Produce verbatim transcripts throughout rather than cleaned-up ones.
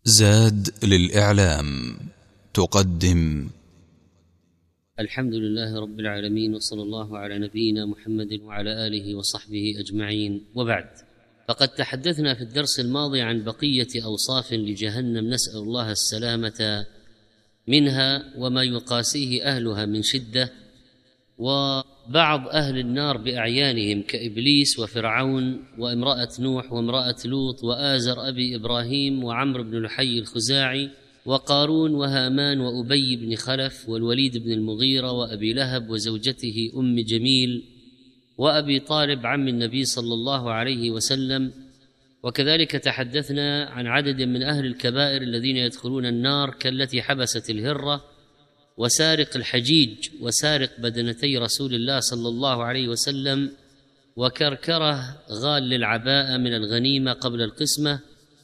زاد للإعلام تقدم. الحمد لله رب العالمين، وصلى الله على نبينا محمد وعلى آله وصحبه أجمعين، وبعد. فقد تحدثنا في الدرس الماضي عن بقية أوصاف لجهنم، نسأل الله السلامة منها وما يقاسيه أهلها من شدة، وبعض أهل النار بأعيانهم كإبليس وفرعون وامرأة نوح وامرأة لوط وآزر أبي إبراهيم وعمرو بن لحي الخزاعي وقارون وهامان وأبي بن خلف والوليد بن المغيرة وأبي لهب وزوجته أم جميل وأبي طالب عم النبي صلى الله عليه وسلم. وكذلك تحدثنا عن عدد من أهل الكبائر الذين يدخلون النار كالتي حبست الهرة وسارق الحجيج وسارق بدنتي رسول الله صلى الله عليه وسلم وكركره غال للعباءة من الغنيمة قبل القسمة.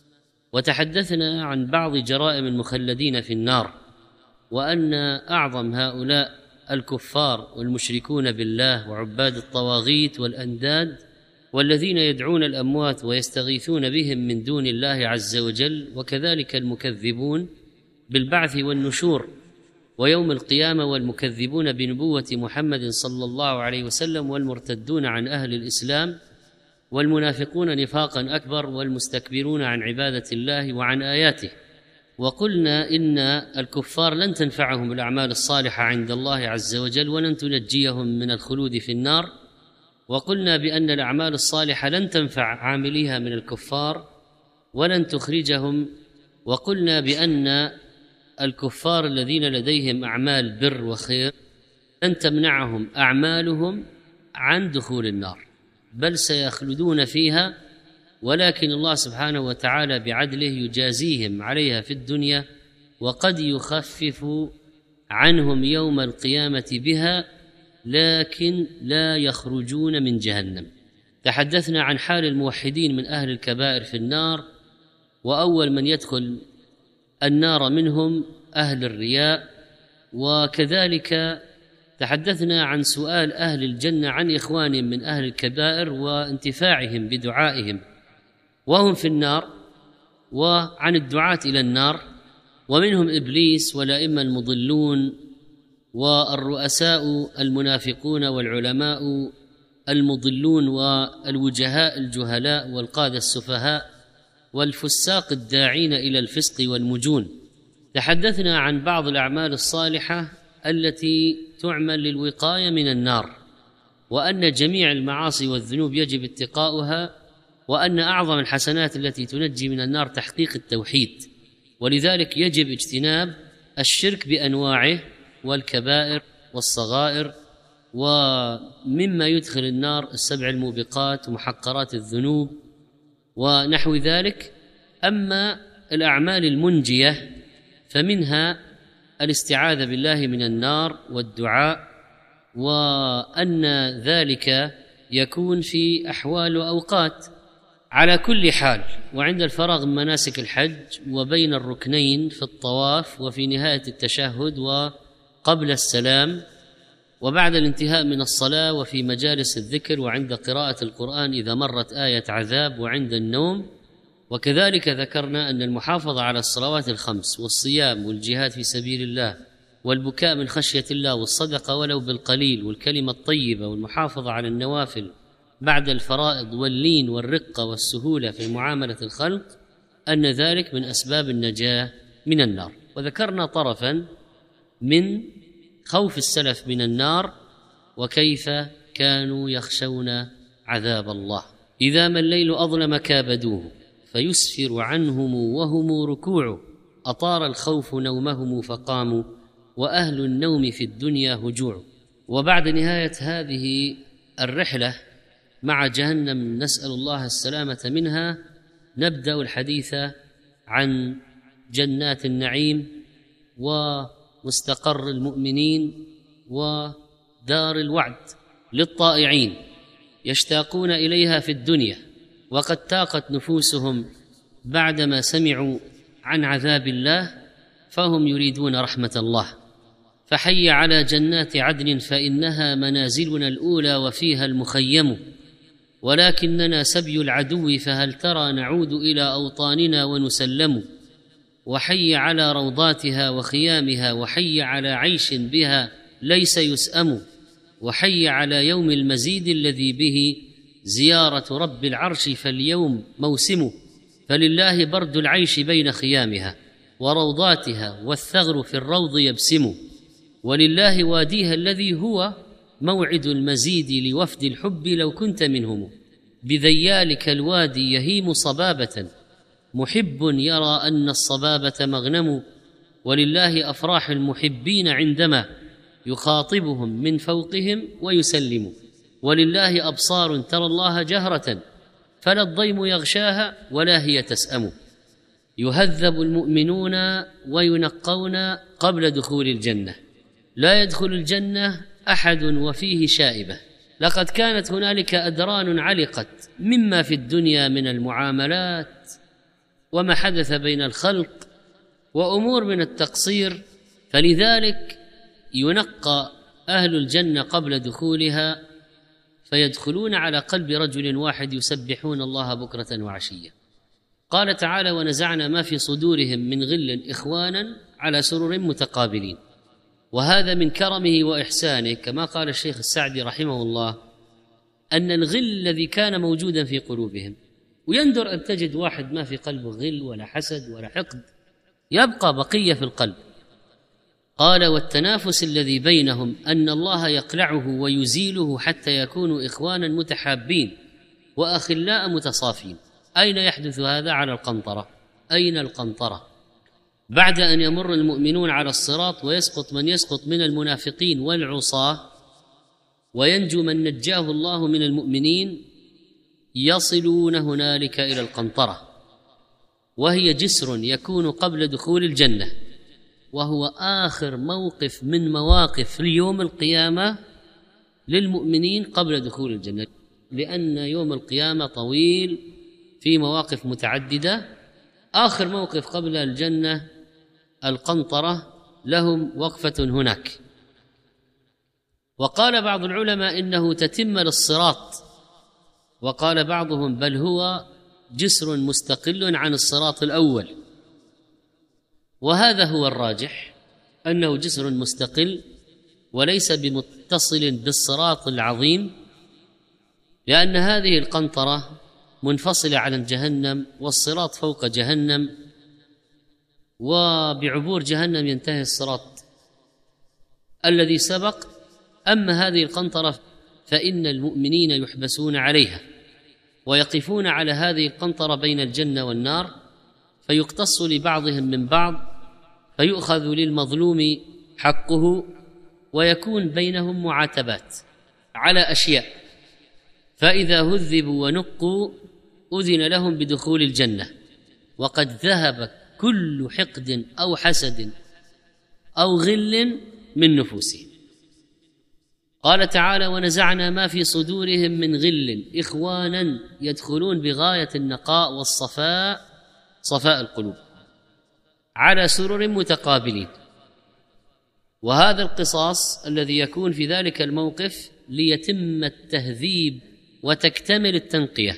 وتحدثنا عن بعض جرائم المخلدين في النار، وأن أعظم هؤلاء الكفار والمشركون بالله وعباد الطواغيت والأنداد والذين يدعون الأموات ويستغيثون بهم من دون الله عز وجل، وكذلك المكذبون بالبعث والنشور ويوم القيامة والمكذبون بنبوة محمد صلى الله عليه وسلم والمرتدون عن أهل الإسلام والمنافقون نفاقا أكبر والمستكبرون عن عبادة الله وعن آياته. وقلنا إن الكفار لن تنفعهم الأعمال الصالحة عند الله عز وجل ولن تنجيهم من الخلود في النار، وقلنا بأن الأعمال الصالحة لن تنفع عامليها من الكفار ولن تخرجهم، وقلنا بأن الكفار الذين لديهم أعمال بر وخير لن تمنعهم أعمالهم عن دخول النار، بل سيخلدون فيها، ولكن الله سبحانه وتعالى بعدله يجازيهم عليها في الدنيا، وقد يخفف عنهم يوم القيامة بها، لكن لا يخرجون من جهنم. تحدثنا عن حال الموحدين من أهل الكبائر في النار، وأول من يدخل النار منهم أهل الرياء. وكذلك تحدثنا عن سؤال أهل الجنة عن إخوانهم من أهل الكبائر وانتفاعهم بدعائهم وهم في النار، وعن الدعاة إلى النار، ومنهم إبليس والأئمة المضلون والرؤساء المنافقون والعلماء المضلون والوجهاء الجهلاء والقادة السفهاء والفساق الداعين إلى الفسق والمجون. تحدثنا عن بعض الأعمال الصالحة التي تعمل للوقاية من النار، وأن جميع المعاصي والذنوب يجب اتقاؤها، وأن أعظم الحسنات التي تنجي من النار تحقيق التوحيد، ولذلك يجب اجتناب الشرك بأنواعه والكبائر والصغائر، ومما يدخل النار السبع الموبقات ومحقرات الذنوب ونحو ذلك. أما الأعمال المنجية فمنها الاستعاذة بالله من النار والدعاء، وأن ذلك يكون في أحوال وأوقات على كل حال، وعند الفراغ من مناسك الحج وبين الركنين في الطواف وفي نهاية التشهد وقبل السلام وبعد الانتهاء من الصلاة وفي مجالس الذكر وعند قراءة القرآن إذا مرت آية عذاب وعند النوم. وكذلك ذكرنا أن المحافظة على الصلوات الخمس والصيام والجهاد في سبيل الله والبكاء من خشية الله والصدقة ولو بالقليل والكلمة الطيبة والمحافظة على النوافل بعد الفرائض واللين والرقة والسهولة في معاملة الخلق، أن ذلك من أسباب النجاة من النار. وذكرنا طرفا من خوف السلف من النار وكيف كانوا يخشون عذاب الله. إذا ما الليل أظلم كابدوه فيسفر عنهم وهم ركوع، أطار الخوف نومهم فقاموا وأهل النوم في الدنيا هجوع. وبعد نهاية هذه الرحلة مع جهنم نسأل الله السلامة منها، نبدأ الحديث عن جنات النعيم ومستقر المؤمنين ودار الوعد للطائعين يشتاقون إليها في الدنيا، وقد تاقت نفوسهم بعدما سمعوا عن عذاب الله فهم يريدون رحمة الله. فحي على جنات عدن فإنها منازلنا الأولى وفيها المخيم، ولكننا سبي العدو فهل ترى نعود إلى أوطاننا ونسلم. وحي على روضاتها وخيامها، وحي على عيش بها ليس يسأم، وحي على يوم المزيد الذي به زيارة رب العرش فاليوم موسمه، فلله برد العيش بين خيامها وروضاتها، والثغر في الروض يبسم، ولله واديها الذي هو موعد المزيد لوفد الحب لو كنت منهم، بذيالك الوادي يهيم صبابة، محب يرى أن الصبابة مغنم، ولله أفراح المحبين عندما يخاطبهم من فوقهم ويسلم، ولله أبصار ترى الله جهرة فلا الضيم يغشاها ولا هي تسأم، يهذب المؤمنون وينقون قبل دخول الجنة، لا يدخل الجنة أحد وفيه شائبة، لقد كانت هنالك أدران علقت مما في الدنيا من المعاملات وما حدث بين الخلق وأمور من التقصير، فلذلك ينقى أهل الجنة قبل دخولها فيدخلون على قلب رجل واحد يسبحون الله بكرة وعشية. قال تعالى: ونزعنا ما في صدورهم من غل إخوانا على سرر متقابلين. وهذا من كرمه وإحسانه، كما قال الشيخ السعدي رحمه الله، أن الغل الذي كان موجودا في قلوبهم، ويندر أن تجد واحد ما في قلبه غل ولا حسد ولا حقد، يبقى بقية في القلب. قال: والتنافس الذي بينهم أن الله يقلعه ويزيله حتى يكونوا إخوانا متحابين وأخلاء متصافين. أين يحدث هذا؟ على القنطرة. أين القنطرة؟ بعد أن يمر المؤمنون على الصراط ويسقط من يسقط من المنافقين والعصاة وينجو من نجاه الله من المؤمنين، يصلون هنالك إلى القنطرة، وهي جسر يكون قبل دخول الجنة، وهو آخر موقف من مواقف يوم القيامة للمؤمنين قبل دخول الجنة، لأن يوم القيامة طويل في مواقف متعددة. آخر موقف قبل الجنة القنطرة، لهم وقفة هناك. وقال بعض العلماء إنه تتم للصراط، وقال بعضهم بل هو جسر مستقل عن الصراط الأول، وهذا هو الراجح، أنه جسر مستقل وليس بمتصل بالصراط العظيم، لأن هذه القنطرة منفصلة عن جهنم، والصراط فوق جهنم، وبعبور جهنم ينتهي الصراط الذي سبق. أما هذه القنطرة فإن المؤمنين يحبسون عليها ويقفون على هذه القنطرة بين الجنة والنار، فيقتص لبعضهم من بعض، فيؤخذ للمظلوم حقه، ويكون بينهم معاتبات على أشياء، فإذا هذبوا ونقوا أذن لهم بدخول الجنة، وقد ذهب كل حقد أو حسد أو غل من نفوسهم. قال تعالى: ونزعنا ما في صدورهم من غل إخوانا، يدخلون بغاية النقاء والصفاء، صفاء القلوب، على سرر متقابلين. وهذا القصاص الذي يكون في ذلك الموقف ليتم التهذيب وتكتمل التنقية.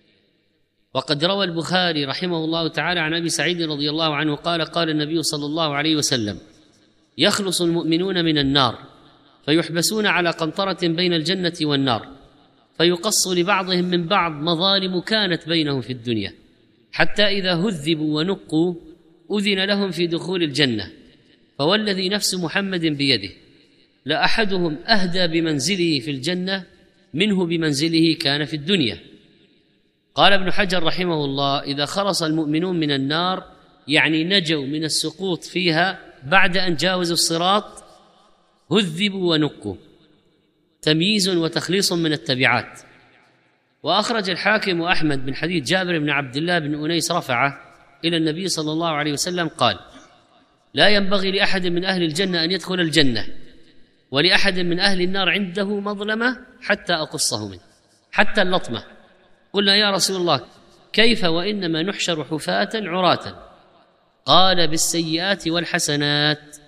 وقد روى البخاري رحمه الله تعالى عن أبي سعيد رضي الله عنه قال: قال النبي صلى الله عليه وسلم: يخلص المؤمنون من النار فيحبسون على قنطرة بين الجنة والنار، فيقص لبعضهم من بعض مظالم كانت بينهم في الدنيا، حتى إذا هذبوا ونقوا أذن لهم في دخول الجنة. فوالذي نفس محمد بيده لأحدهم أهدى بمنزله في الجنة منه بمنزله كان في الدنيا. قال ابن حجر رحمه الله: إذا خلص المؤمنون من النار يعني نجوا من السقوط فيها بعد أن جاوزوا الصراط، هذبوا ونقوا، تمييز وتخليص من التبعات. وأخرج الحاكم وأحمد من حديث جابر بن عبد الله بن أنيس رفعه إلى النبي صلى الله عليه وسلم قال: لا ينبغي لأحد من أهل الجنة أن يدخل الجنة، ولأحد من أهل النار عنده مظلمة حتى أقصه منه، حتى اللطمة. قلنا: يا رسول الله كيف وإنما نحشر حفاة عراة؟ قال: بالسيئات والحسنات.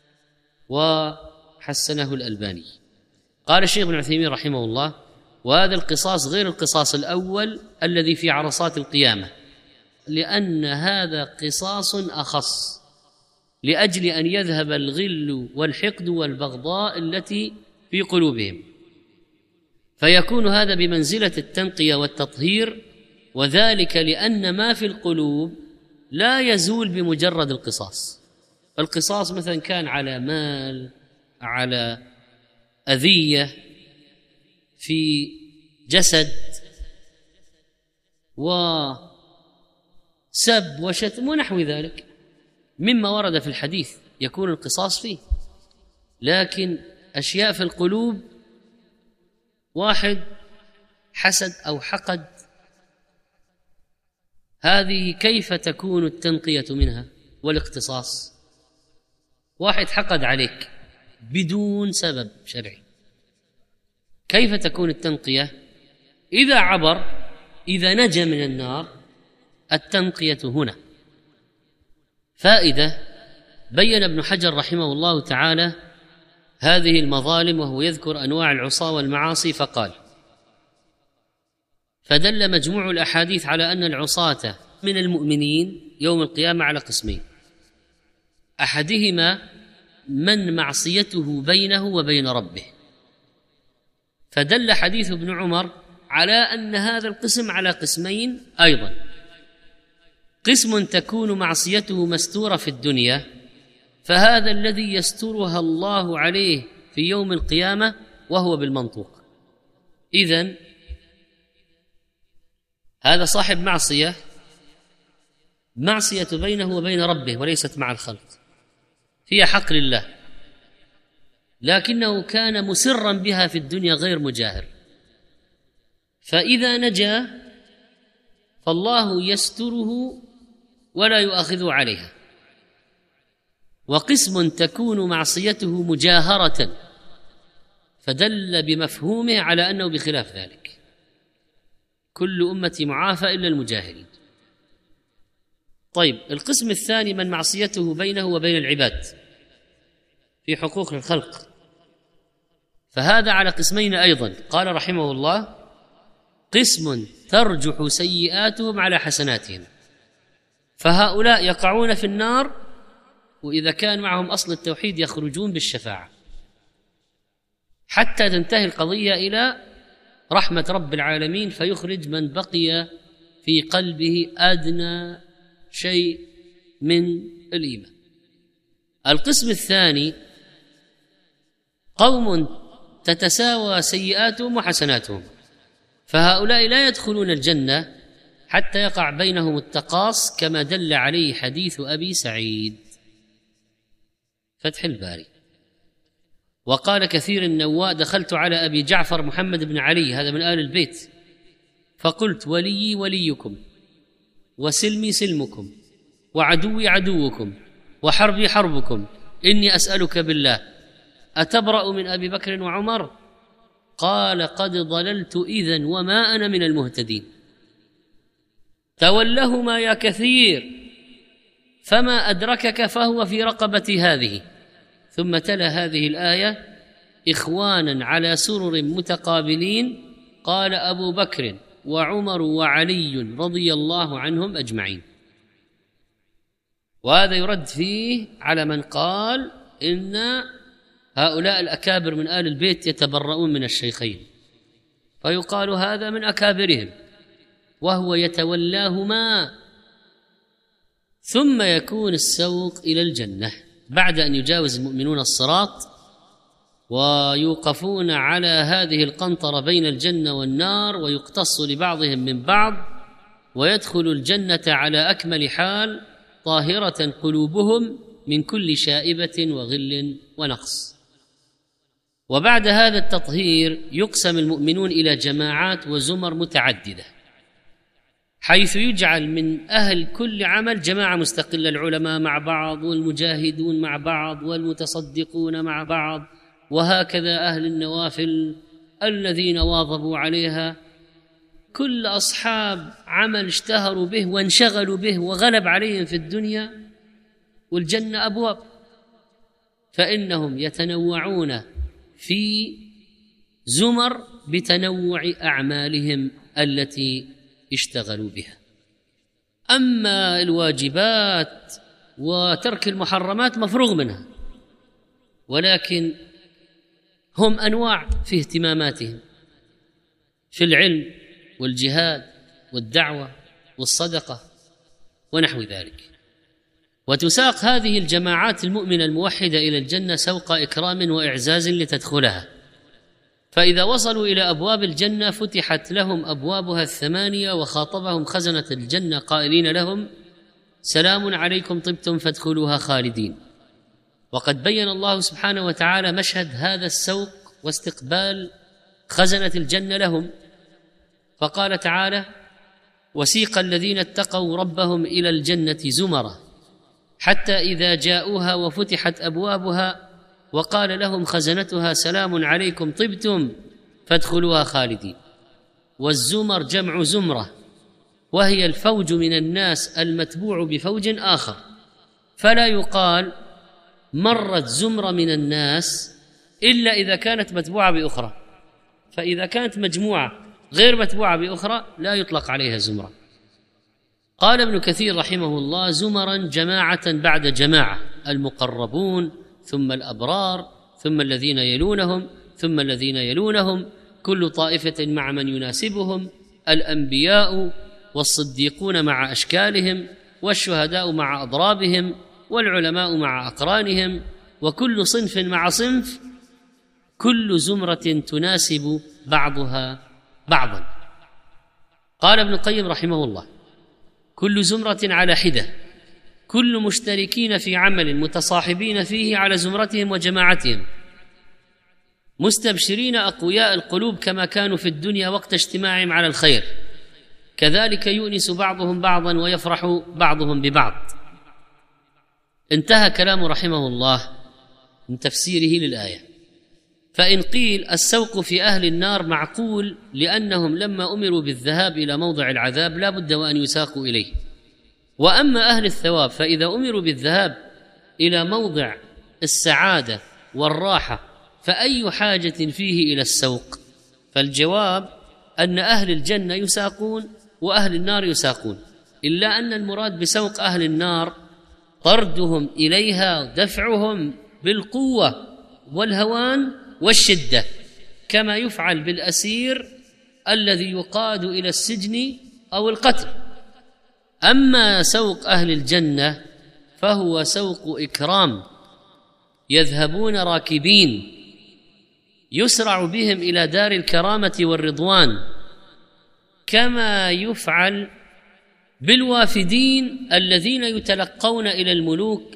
وحسنه الألباني. قال الشيخ ابن عثيمين رحمه الله: وهذا القصاص غير القصاص الأول الذي في عرصات القيامة، لأن هذا قصاص أخص، لأجل أن يذهب الغل والحقد والبغضاء التي في قلوبهم، فيكون هذا بمنزلة التنقية والتطهير، وذلك لأن ما في القلوب لا يزول بمجرد القصاص. القصاص مثلا كان على مال، على أذية، في جسد، وسب وشتم ونحو ذلك مما ورد في الحديث يكون القصاص فيه. لكن أشياء في القلوب، واحد حسد أو حقد، هذه كيف تكون التنقية منها والاقتصاص؟ واحد حقد عليك بدون سبب شرعي، كيف تكون التنقية؟ إذا عبر، إذا نجا من النار، التنقية هنا فائدة. بين ابن حجر رحمه الله تعالى هذه المظالم وهو يذكر أنواع العصاة والمعاصي، فقال: فدل مجموع الأحاديث على أن العصاة من المؤمنين يوم القيامة على قسمين: أحدهما من معصيته بينه وبين ربه، فدل حديث ابن عمر على أن هذا القسم على قسمين أيضا: قسم تكون معصيته مستورة في الدنيا، فهذا الذي يسترها الله عليه في يوم القيامة وهو بالمنطوق. إذن هذا صاحب معصية، معصية بينه وبين ربه وليست مع الخلق، فيها حق لله، لكنه كان مسرا بها في الدنيا غير مجاهر، فإذا نجا فالله يستره ولا يؤاخذه عليها. وقسم تكون معصيته مجاهرة، فدل بمفهومه على أنه بخلاف ذلك: كل أمتي معافى إلا المجاهرين. طيب، القسم الثاني من معصيته بينه وبين العباد في حقوق الخلق، فهذا على قسمين أيضا. قال رحمه الله: قسم ترجح سيئاتهم على حسناتهم، فهؤلاء يقعون في النار، وإذا كان معهم أصل التوحيد يخرجون بالشفاعة حتى تنتهي القضية إلى رحمة رب العالمين، فيخرج من بقي في قلبه أدنى شيء من الإيمان. القسم الثاني قوم تتساوى سيئاتهم وحسناتهم، فهؤلاء لا يدخلون الجنة حتى يقع بينهم التقاص، كما دل عليه حديث أبي سعيد فتح الباري. وقال كثير النواء: دخلت على أبي جعفر محمد بن علي، هذا من آل البيت، فقلت: وليي وليكم، وسلمي سلمكم، وعدوي عدوكم، وحربي حربكم، إني أسألك بالله أتبرأ من أبي بكر وعمر؟ قال: قد ضللت إذن وما أنا من المهتدين. تولهما يا كثير، فما أدركك فهو في رقبة هذه. ثم تلا هذه الآية: إخوانا على سرر متقابلين، قال أبو بكر وعمر وعلي رضي الله عنهم أجمعين. وهذا يرد فيه على من قال إن هؤلاء الأكابر من آل البيت يتبرؤون من الشيخين، فيقال هذا من أكابرهم وهو يتولاهما، ثم يكون السوق إلى الجنة بعد أن يجاوز المؤمنون الصراط ويوقفون على هذه القنطرة بين الجنة والنار، ويقتص لبعضهم من بعض، ويدخل الجنة على أكمل حال، طاهرة قلوبهم من كل شائبة وغل ونقص. وبعد هذا التطهير يقسم المؤمنون إلى جماعات وزمر متعددة، حيث يجعل من أهل كل عمل جماعة مستقلة، العلماء مع بعض، والمجاهدون مع بعض، والمتصدقون مع بعض، وهكذا أهل النوافل الذين واظبوا عليها. كل أصحاب عمل اشتهروا به وانشغلوا به وغلب عليهم في الدنيا، والجنة أبواب، فإنهم يتنوعون في زمر بتنوع أعمالهم التي اشتغلوا بها. أما الواجبات وترك المحرمات مفروغ منها، ولكن هم أنواع في اهتماماتهم في العلم والجهاد والدعوة والصدقة ونحو ذلك. وتساق هذه الجماعات المؤمنة الموحدة إلى الجنة سوق إكرام وإعزاز لتدخلها، فإذا وصلوا إلى أبواب الجنة فتحت لهم أبوابها الثمانية، وخاطبهم خزنة الجنة قائلين لهم: سلام عليكم طبتم فادخلوها خالدين. وقد بين الله سبحانه وتعالى مشهد هذا السوق واستقبال خزنة الجنة لهم، فقال تعالى: وسيق الذين اتقوا ربهم إلى الجنة زمرا حتى إذا جاءوها وفتحت أبوابها وقال لهم خزنتها سلام عليكم طبتم فادخلوها خالدين. والزمر جمع زمرة، وهي الفوج من الناس المتبوع بفوج آخر، فلا يقال مرت زمرة من الناس إلا إذا كانت متبوعة بأخرى، فإذا كانت مجموعة غير متبوعة بأخرى لا يطلق عليها زمرة. قال ابن كثير رحمه الله: زمرا جماعة بعد جماعة، المقربون ثم الأبرار ثم الذين يلونهم ثم الذين يلونهم، كل طائفة مع من يناسبهم، الأنبياء والصديقون مع أشكالهم، والشهداء مع أضرابهم، والعلماء مع أقرانهم، وكل صنف مع صنف، كل زمرة تناسب بعضها بعضا. قال ابن القيم رحمه الله: كل زمرة على حدة، كل مشتركين في عمل متصاحبين فيه على زمرتهم وجماعتهم، مستبشرين أقوياء القلوب كما كانوا في الدنيا وقت اجتماعهم على الخير، كذلك يؤنس بعضهم بعضا ويفرح بعضهم ببعض. انتهى كلام رحمه الله من تفسيره للآية. فإن قيل السوق في أهل النار معقول، لأنهم لما أمروا بالذهاب إلى موضع العذاب لا بد وأن يساقوا إليه. وأما أهل الثواب فإذا أمروا بالذهاب إلى موضع السعادة والراحة فأي حاجة فيه إلى السوق؟ فالجواب أن أهل الجنة يساقون وأهل النار يساقون، إلا أن المراد بسوق أهل النار طردهم إليها، دفعهم بالقوة والهوان والشدة، كما يفعل بالأسير الذي يقاد إلى السجن أو القتل. أما سوق أهل الجنة فهو سوق إكرام، يذهبون راكبين، يسرع بهم إلى دار الكرامة والرضوان، كما يفعل بالوافدين الذين يتلقون إلى الملوك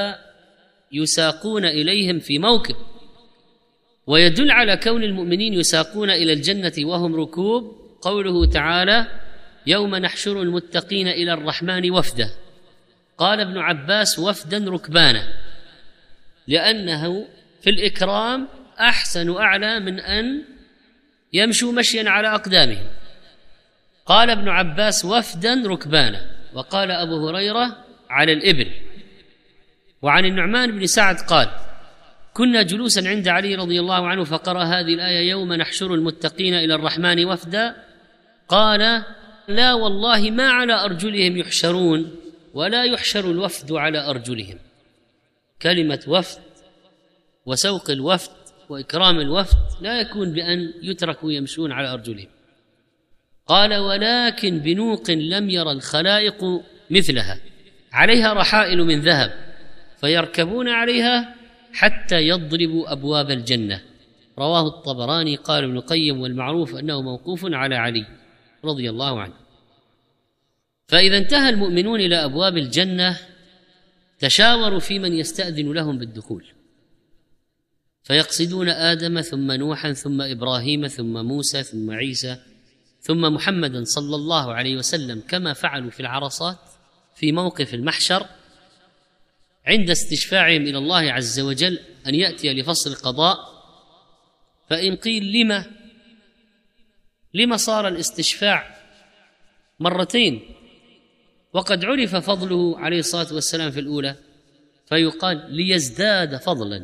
فيساقون إليهم في موكب. ويدل على كون المؤمنين يساقون إلى الجنة وهم ركوب قوله تعالى: يوم نحشر المتقين إلى الرحمن وفدا. قال ابن عباس: وفدا ركبانا، لأنه في الإكرام أحسن أعلى من أن يمشوا مشيا على أقدامهم. قال ابن عباس: وفدا ركبانا. وقال أبو هريرة: على الإبل. وعن النعمان بن سعد قال: كنا جلوسا عند علي رضي الله عنه فقرأ هذه الآية: يوم نحشر المتقين إلى الرحمن وفدا. قال: لا والله ما على أرجلهم يحشرون، ولا يحشر الوفد على أرجلهم. كلمة وفد وسوق الوفد وإكرام الوفد لا يكون بأن يتركوا يمشون على أرجلهم. قال: ولكن بنوق لم ير الخلائق مثلها، عليها رحائل من ذهب، فيركبون عليها حتى يضربوا أبواب الجنة. رواه الطبراني. قال ابن القيم: والمعروف أنه موقوف على علي رضي الله عنه. فإذا انتهى المؤمنون إلى أبواب الجنة تشاوروا في من يستأذن لهم بالدخول، فيقصدون آدم ثم نوحا ثم إبراهيم ثم موسى ثم عيسى ثم محمدا صلى الله عليه وسلم، كما فعلوا في العرصات في موقف المحشر عند استشفاعهم إلى الله عز وجل أن يأتي لفصل القضاء. فإن قيل لما لما صار الاستشفاع مرتين وقد عرف فضله عليه الصلاة والسلام في الأولى؟ فيقال: ليزداد فضلا،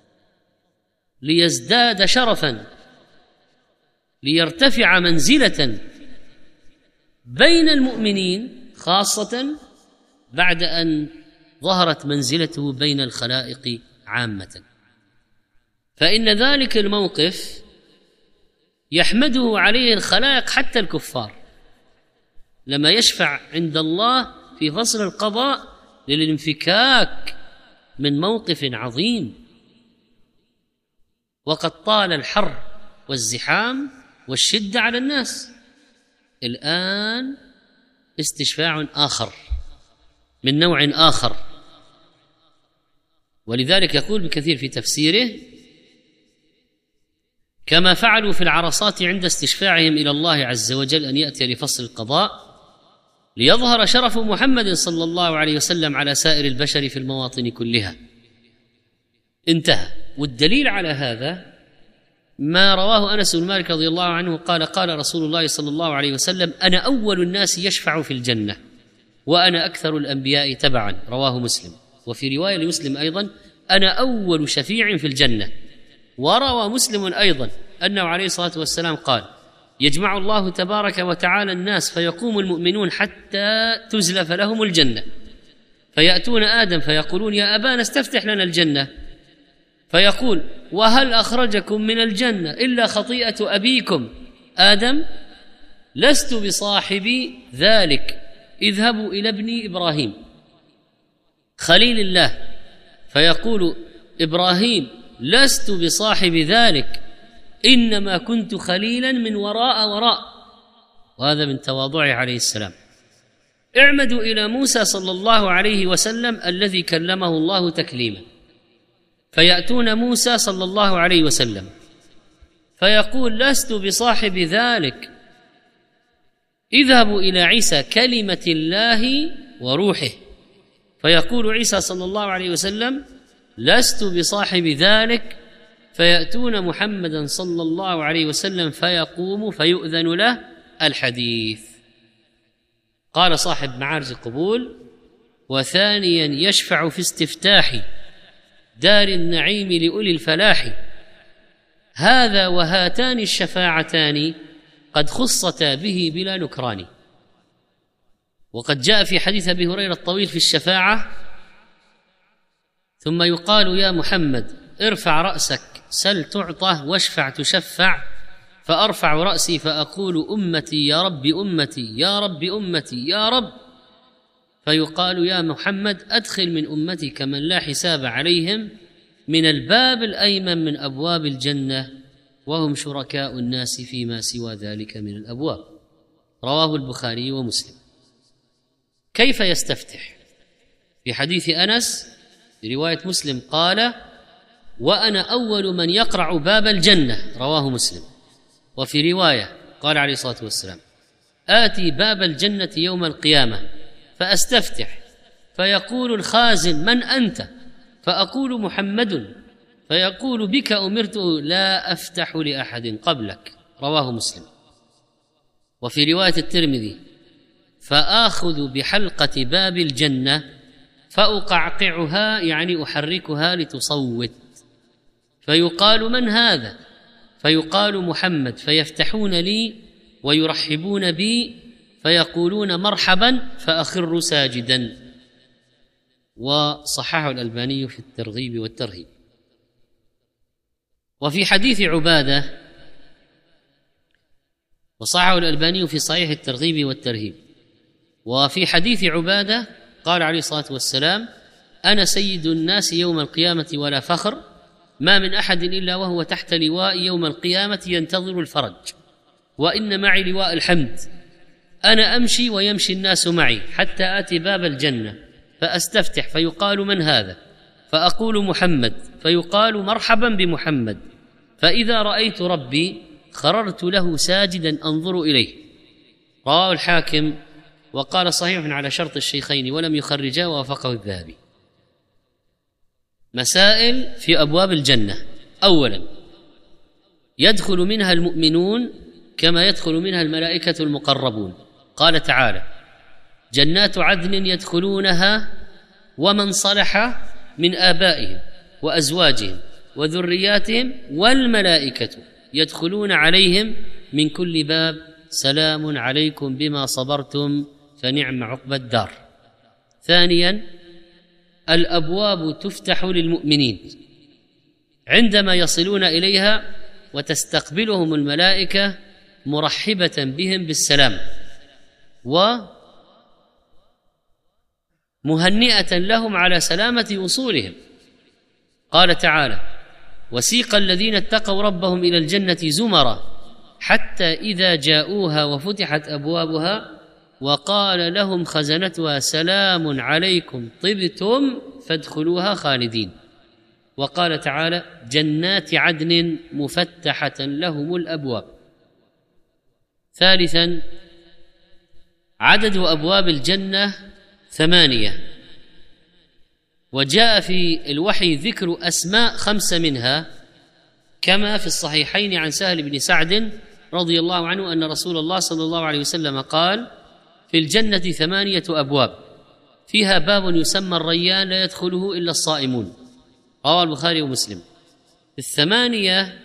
ليزداد شرفا، ليرتفع منزلة بين المؤمنين خاصة بعد أن ظهرت منزلته بين الخلائق عامة. فإن ذلك الموقف يحمده عليه الخلائق حتى الكفار، لما يشفع عند الله في فصل القضاء للانفكاك من موقف عظيم. وقد طال الحر والزحام والشدة على الناس، الآن استشفاع آخر من نوع آخر. ولذلك يقول ابن كثير في تفسيره: كما فعلوا في العرصات عند استشفاعهم إلى الله عز وجل أن يأتي لفصل القضاء ليظهر شرف محمد صلى الله عليه وسلم على سائر البشر في المواطن كلها. انتهى. والدليل على هذا ما رواه أنس بن مالك رضي الله عنه قال: قال رسول الله صلى الله عليه وسلم: أنا أول الناس يشفع في الجنة وأنا أكثر الأنبياء تبعا، رواه مسلم. وفي رواية لمسلم أيضا: أنا أول شفيع في الجنة. وروى مسلم أيضا أنه عليه الصلاة والسلام قال: يجمع الله تبارك وتعالى الناس فيقوم المؤمنون حتى تزلف لهم الجنة، فيأتون آدم فيقولون: يا أبانا استفتح لنا الجنة، فيقول: وهل أخرجكم من الجنة إلا خطيئة أبيكم آدم؟ لست بصاحب ذلك، اذهبوا إلى ابن إبراهيم خليل الله. فيقول إبراهيم: لست بصاحب ذلك، إنما كنت خليلا من وراء وراء. وهذا من تواضعه عليه السلام. اعمدوا إلى موسى صلى الله عليه وسلم الذي كلمه الله تكليما، فيأتون موسى صلى الله عليه وسلم فيقول: لست بصاحب ذلك، اذهبوا إلى عيسى كلمة الله وروحه. فيقول عيسى صلى الله عليه وسلم: لست بصاحب ذلك، فيأتون محمدا صلى الله عليه وسلم فيقوم فيؤذن له الحديث. قال صاحب معارج القبول: وثانيا يشفع في استفتاح دار النعيم لأولي الفلاح. هذا وهاتان الشفاعتان قد خصتا به بلا نكران. وقد جاء في حديث أبي هريرة الطويل في الشفاعة: ثم يقال: يا محمد ارفع رأسك سل تعطى واشفع تشفع، فأرفع رأسي فأقول: أمتي يا رب أمتي يا رب أمتي يا رب. فيقال: يا محمد أدخل من أمتك من لا حساب عليهم من الباب الأيمن من أبواب الجنة، وهم شركاء الناس فيما سوى ذلك من الأبواب. رواه البخاري ومسلم. كيف يستفتح؟ في حديث أنس في رواية مسلم قال: وأنا أول من يقرع باب الجنة، رواه مسلم. وفي رواية قال عليه الصلاة والسلام: آتي باب الجنة يوم القيامة فأستفتح، فيقول الخازن: من أنت؟ فأقول: محمد. فيقول: بك أمرت لا أفتح لأحد قبلك، رواه مسلم. وفي رواية الترمذي: فآخذ بحلقة باب الجنة فأقعقعها، يعني أحركها لتصوت، فيقال: من هذا؟ فيقال: محمد. فيفتحون لي ويرحبون بي فيقولون: مرحبا، فأخر ساجدا. وصححه الألباني في الترغيب والترهيب. وفي حديث عبادة، وصححه الألباني في صحيح الترغيب والترهيب. وفي حديث عبادة قال عليه الصلاة والسلام: أنا سيد الناس يوم القيامة ولا فخر، ما من أحد إلا وهو تحت لواء يوم القيامة ينتظر الفرج، وإن معي لواء الحمد. أنا أمشي ويمشي الناس معي حتى آتي باب الجنة فأستفتح، فيقال: من هذا؟ فأقول: محمد. فيقال: مرحبا بمحمد. فإذا رأيت ربي خررت له ساجدا أنظر إليه. رواه الحاكم وقال: صحيح على شرط الشيخين ولم يخرجا، ووافقه الذهبي. مسائل في أبواب الجنة: أولا، يدخل منها المؤمنون كما يدخل منها الملائكة المقربون. قال تعالى: جنات عدن يدخلونها ومن صلح من آبائهم وأزواجهم وذرياتهم والملائكة يدخلون عليهم من كل باب سلام عليكم بما صبرتم فنعم عقبى الدار. ثانيا الأبواب تفتح للمؤمنين عندما يصلون إليها وتستقبلهم الملائكة مرحبة بهم بالسلام ومهنئة لهم على سلامة وصولهم. قال تعالى: وسيق الذين اتقوا ربهم إلى الجنة زمرا حتى إذا جاءوها وفتحت أبوابها وقال لهم خزنتها سلام عليكم طبتم فادخلوها خالدين. وقال تعالى: جنات عدن مفتحة لهم الأبواب. ثالثا عدد أبواب الجنة ثمانية، وجاء في الوحي ذكر أسماء خمسة منها كما في الصحيحين عن سهل بن سعد رضي الله عنه أن رسول الله صلى الله عليه وسلم قال: في الجنة ثمانية أبواب فيها باب يسمى الريان لا يدخله إلا الصائمون. رواه البخاري ومسلم. الثمانية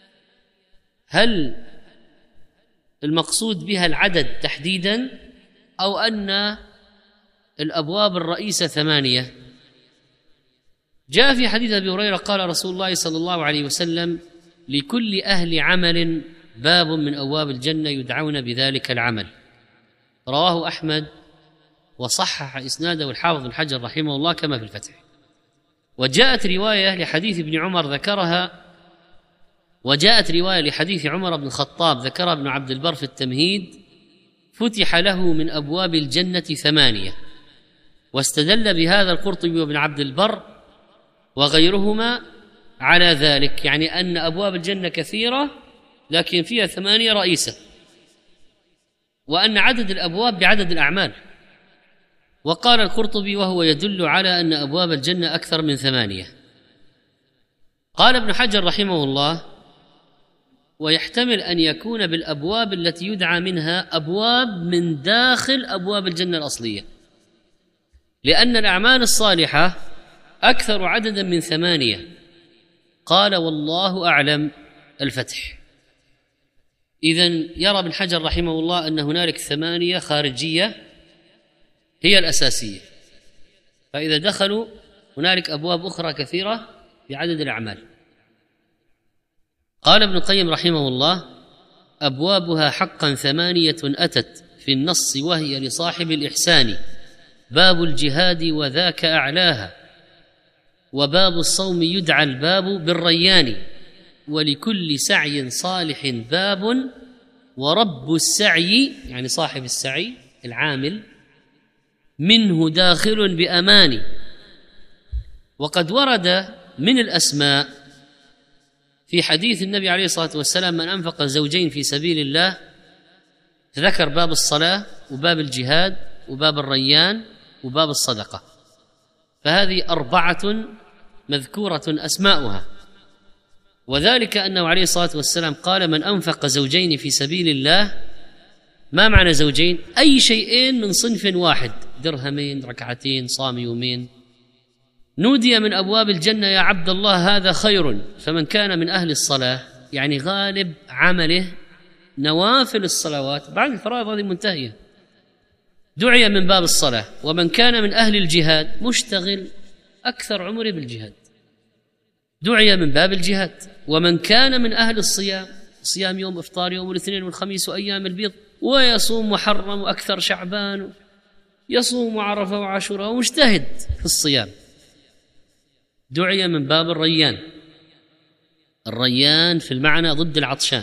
هل المقصود بها العدد تحديدا أو أن الأبواب الرئيسة ثمانية؟ جاء في حديث أبي هريرة قال رسول الله صلى الله عليه وسلم: لكل أهل عمل باب من أبواب الجنة يدعون بذلك العمل. رواه أحمد وصحح إسناده الحافظ بن حجر رحمه الله كما في الفتح. وجاءت رواية لحديث ابن عمر ذكرها وجاءت رواية لحديث عمر بن الخطاب ذكرها ابن عبد البر في التمهيد: فتح له من أبواب الجنة ثمانية. واستدل بهذا القرطبي وابن عبد البر وغيرهما على ذلك، يعني أن أبواب الجنة كثيرة لكن فيها ثمانية رئيسة، وأن عدد الأبواب بعدد الأعمال. وقال القرطبي: وهو يدل على أن أبواب الجنة أكثر من ثمانية. قال ابن حجر رحمه الله: ويحتمل أن يكون بالأبواب التي يدعى منها أبواب من داخل أبواب الجنة الأصلية، لأن الأعمال الصالحة أكثر عددا من ثمانية. قال: والله أعلم. الفتح. إذن يرى ابن حجر رحمه الله أن هنالك ثمانية خارجية هي الأساسية، فإذا دخلوا هنالك أبواب أخرى كثيرة بعدد الأعمال. قال ابن القيم رحمه الله: أبوابها حقا ثمانية أتت في النص وهي لصاحب الإحسان باب الجهاد وذاك أعلاها، وباب الصوم يدعى الباب بالريان، ولكل سعي صالح باب، ورب السعي يعني صاحب السعي العامل منه داخل بأمان. وقد ورد من الأسماء في حديث النبي عليه الصلاة والسلام: من أنفق زوجين في سبيل الله، ذكر باب الصلاة وباب الجهاد وباب الريان وباب الصدقة، فهذه أربعة مذكورة أسماؤها. وذلك أنه عليه الصلاة والسلام قال: من أنفق زوجين في سبيل الله. ما معنى زوجين؟ أي شيئين من صنف واحد، درهمين، ركعتين، صام يومين. نودي من أبواب الجنة: يا عبد الله هذا خير. فمن كان من أهل الصلاة، يعني غالب عمله نوافل الصلوات بعد الفرائض هذه منتهية، دعي من باب الصلاة. ومن كان من أهل الجهاد، مشتغل أكثر عمره بالجهاد، دعي من باب الجهاد. ومن كان من أهل الصيام، صيام يوم إفطار يوم الاثنين والخميس وأيام البيض، ويصوم محرم وأكثر شعبان، يصوم عرفة وعاشوراء ومجتهد في الصيام، دعي من باب الريان. الريان في المعنى ضد العطشان.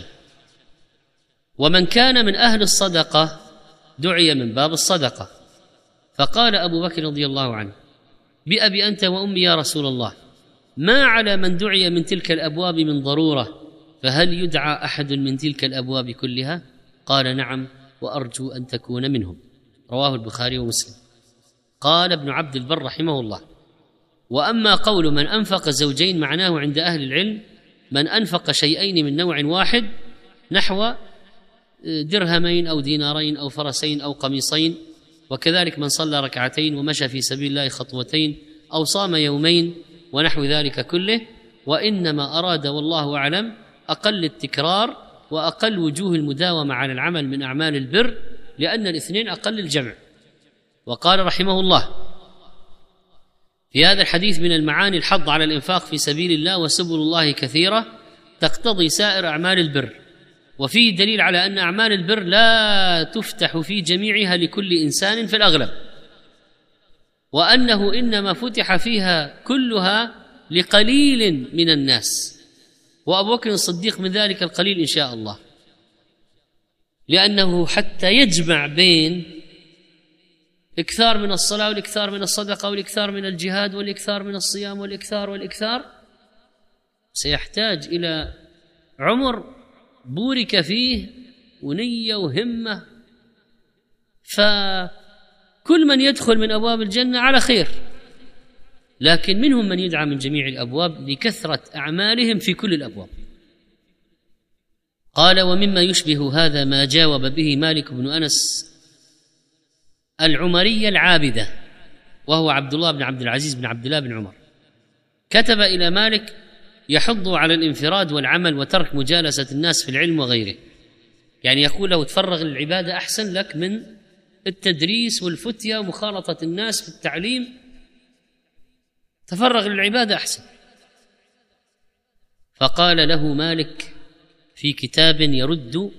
ومن كان من أهل الصدقة دعي من باب الصدقة. فقال أبو بكر رضي الله عنه: بأبي أنت وأمي يا رسول الله، ما على من دعي من تلك الأبواب من ضرورة، فهل يدعى أحد من تلك الأبواب كلها؟ قال: نعم، وأرجو أن تكون منهم. رواه البخاري ومسلم. قال ابن عبد البر رحمه الله: وأما قول من أنفق زوجين، معناه عند أهل العلم من أنفق شيئين من نوع واحد، نحو درهمين أو دينارين أو فرسين أو قميصين. وكذلك من صلى ركعتين ومشى في سبيل الله خطوتين أو صام يومين ونحو ذلك كله. وإنما أراد والله أعلم أقل التكرار وأقل وجوه المداومة على العمل من أعمال البر، لأن الاثنين أقل الجمع. وقال رحمه الله في هذا الحديث: من المعاني الحض على الإنفاق في سبيل الله، وسبل الله كثيرة تقتضي سائر أعمال البر، وفيه دليل على أن أعمال البر لا تفتح في جميعها لكل إنسان في الأغلب، وأنه إنما فتح فيها كلها لقليل من الناس، وأبو بكر الصديق من ذلك القليل إن شاء الله، لأنه حتى يجمع بين الإكثار من الصلاة والإكثار من الصدقة والإكثار من الجهاد والإكثار من الصيام والإكثار والإكثار سيحتاج إلى عمر بورك فيه ونية وهمة. فكل من يدخل من أبواب الجنة على خير، لكن منهم من يدعى من جميع الأبواب لكثرة أعمالهم في كل الأبواب. قال: ومما يشبه هذا ما جاوب به مالك بن أنس العمرية العابدة، وهو عبد الله بن عبد العزيز بن عبد الله بن عمر، كتب إلى مالك يحض على الانفراد والعمل وترك مجالسة الناس في العلم وغيره، يعني يقول له تفرغ للعبادة أحسن لك من التدريس والفتية ومخالطة الناس في التعليم، تفرغ للعبادة أحسن. فقال له مالك في كتاب يرد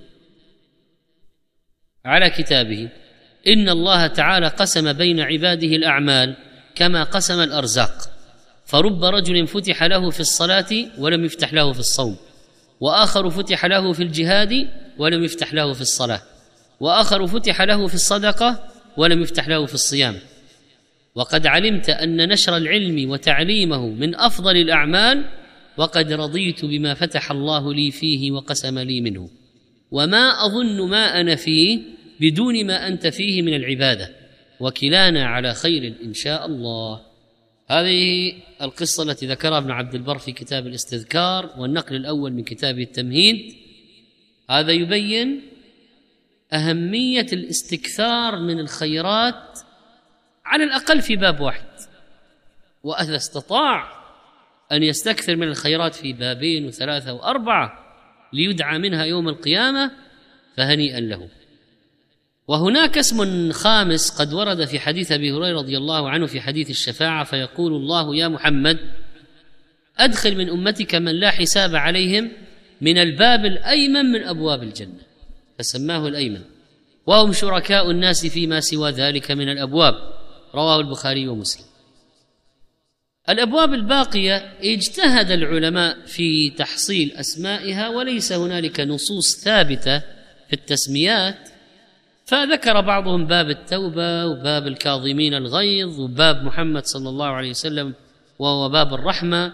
على كتابه: إن الله تعالى قسم بين عباده الأعمال كما قسم الأرزاق، فرب رجل فتح له في الصلاة ولم يفتح له في الصوم، وآخر فتح له في الجهاد ولم يفتح له في الصلاة، وآخر فتح له في الصدقة ولم يفتح له في الصيام. وقد علمت أن نشر العلم وتعليمه من أفضل الأعمال، وقد رضيت بما فتح الله لي فيه وقسم لي منه، وما أظن ما أنا فيه بدون ما أنت فيه من العبادة، وكلانا على خير إن شاء الله. هذه القصة التي ذكرها ابن عبد البر في كتاب الاستذكار، والنقل الأول من كتاب التمهيد. هذا يبين أهمية الاستكثار من الخيرات على الأقل في باب واحد، وإذا استطاع أن يستكثر من الخيرات في بابين وثلاثة وأربعة ليدعى منها يوم القيامة فهنيئا له. وهناك اسم خامس قد ورد في حديث أبي هريرة رضي الله عنه في حديث الشفاعة: فيقول الله: يا محمد أدخل من أمتك من لا حساب عليهم من الباب الأيمن من أبواب الجنة، فسماه الأيمن، وهم شركاء الناس فيما سوى ذلك من الأبواب. رواه البخاري ومسلم. الأبواب الباقية اجتهد العلماء في تحصيل أسمائها، وليس هنالك نصوص ثابتة في التسميات، فذكر بعضهم باب التوبة وباب الكاظمين الغيظ وباب محمد صلى الله عليه وسلم وهو باب الرحمة،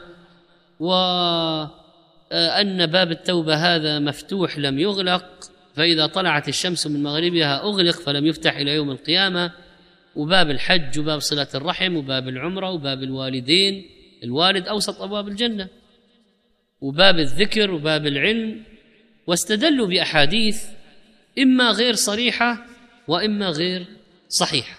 وأن باب التوبة هذا مفتوح لم يغلق، فإذا طلعت الشمس من مغربها أغلق فلم يفتح إلى يوم القيامة، وباب الحج وباب صلة الرحم وباب العمرة وباب الوالدين، الوالد أوسط أبواب الجنة، وباب الذكر وباب العلم. واستدلوا بأحاديث إما غير صريحة وإما غير صحيحة.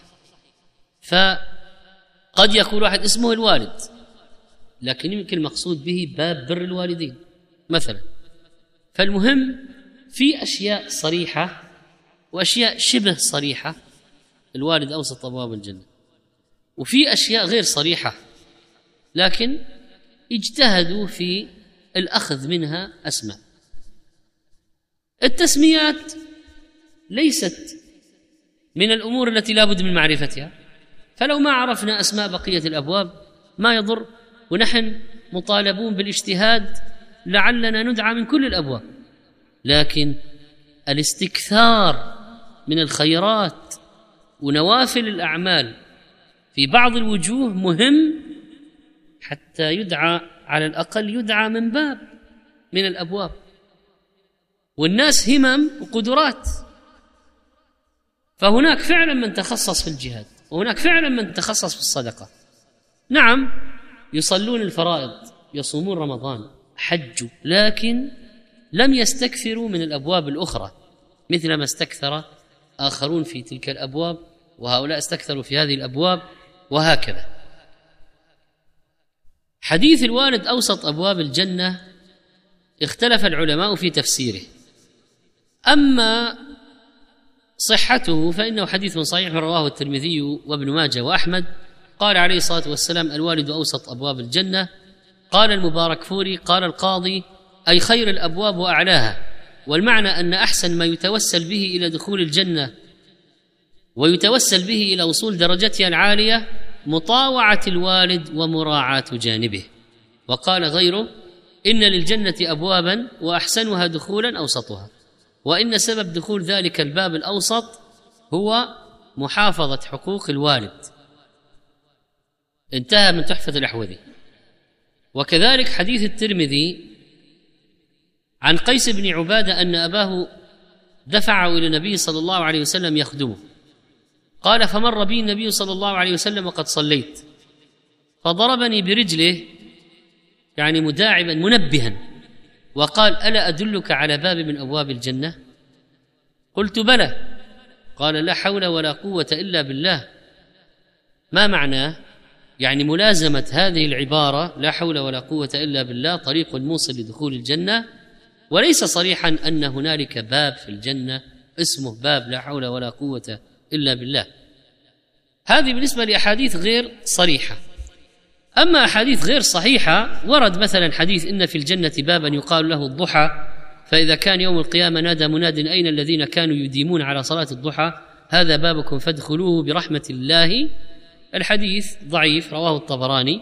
فقد يكون واحد اسمه الوالد لكن يمكن المقصود به باب بر الوالدين مثلا. فالمهم في أشياء صريحة وأشياء شبه صريحة، الوالد أوسط أبواب الجنة، وفي أشياء غير صريحة لكن اجتهدوا في الأخذ منها أسماء. التسميات ليست من الأمور التي لا بد من معرفتها، فلو ما عرفنا أسماء بقية الأبواب ما يضر، ونحن مطالبون بالاجتهاد لعلنا ندعى من كل الأبواب. لكن الاستكثار من الخيرات ونوافل الأعمال في بعض الوجوه مهم حتى يدعى، على الأقل يدعى من باب من الأبواب. والناس همم وقدرات، فهناك فعلا من تخصص في الجهاد، وهناك فعلا من تخصص في الصدقة. نعم يصلون الفرائض، يصومون رمضان، حجوا، لكن لم يستكثروا من الأبواب الأخرى مثل ما استكثر آخرون في تلك الأبواب، وهؤلاء استكثروا في هذه الأبواب، وهكذا. حديث الوالد أوسط أبواب الجنة اختلف العلماء في تفسيره. أما صحته فإنه حديث صحيح رواه الترمذي وابن ماجه وأحمد. قال عليه الصلاة والسلام: الوالد أوسط أبواب الجنة. قال المباركفوري: قال القاضي: أي خير الأبواب وأعلاها، والمعنى أن أحسن ما يتوسل به إلى دخول الجنة ويتوسل به إلى وصول درجتها العالية مطاوعة الوالد ومراعاة جانبه. وقال غيره: إن للجنة أبوابا وأحسنها دخولا أوسطها، وإن سبب دخول ذلك الباب الأوسط هو محافظة حقوق الوالد. انتهى من تحفة الأحوذي. وكذلك حديث الترمذي عن قيس بن عبادة أن أباه دفعه إلى النبي صلى الله عليه وسلم يخدمه، قال: فمر بي النبي صلى الله عليه وسلم وقد صليت، فضربني برجله، يعني مداعبا منبها، وقال: ألا أدلك على باب من أبواب الجنة؟ قلت: بلى. قال: لا حول ولا قوة إلا بالله. ما معناه؟ يعني ملازمة هذه العبارة لا حول ولا قوة إلا بالله طريق موصل لدخول الجنة، وليس صريحا أن هنالك باب في الجنة اسمه باب لا حول ولا قوة إلا بالله. هذه بالنسبة لأحاديث غير صريحة. أما أحاديث غير صحيحة، ورد مثلا حديث: إن في الجنة بابا يقال له الضحى، فإذا كان يوم القيامة نادى مناد: أين الذين كانوا يديمون على صلاة الضحى؟ هذا بابكم فادخلوه برحمة الله. الحديث ضعيف، رواه الطبراني.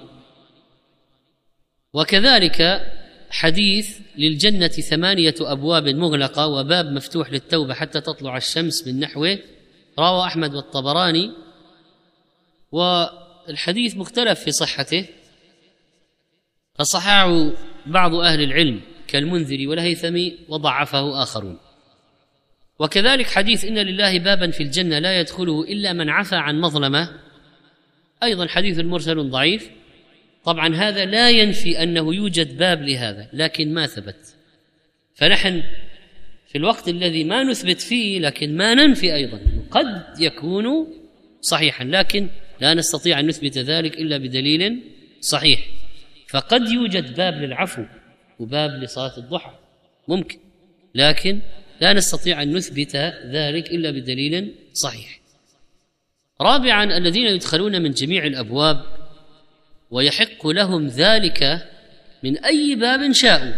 وكذلك حديث: للجنة ثمانية أبواب مغلقة وباب مفتوح للتوبة حتى تطلع الشمس من نحوه، رواه أحمد والطبراني. والحديث مختلف في صحته، فصححه بعض أهل العلم كالمنذري والهيثمي وضعفه آخرون. وكذلك حديث: إن لله بابا في الجنة لا يدخله إلا من عفى عن مظلمة، أيضا حديث مرسل ضعيف. طبعا هذا لا ينفي أنه يوجد باب لهذا، لكن ما ثبت. فنحن في الوقت الذي ما نثبت فيه، لكن ما ننفي أيضا قد يكون صحيحا، لكن لا نستطيع أن نثبت ذلك إلا بدليل صحيح. فقد يوجد باب للعفو وباب لصلاة الضحى، ممكن، لكن لا نستطيع أن نثبت ذلك إلا بدليل صحيح. رابعا: الذين يدخلون من جميع الأبواب ويحق لهم ذلك من أي باب شاءوا،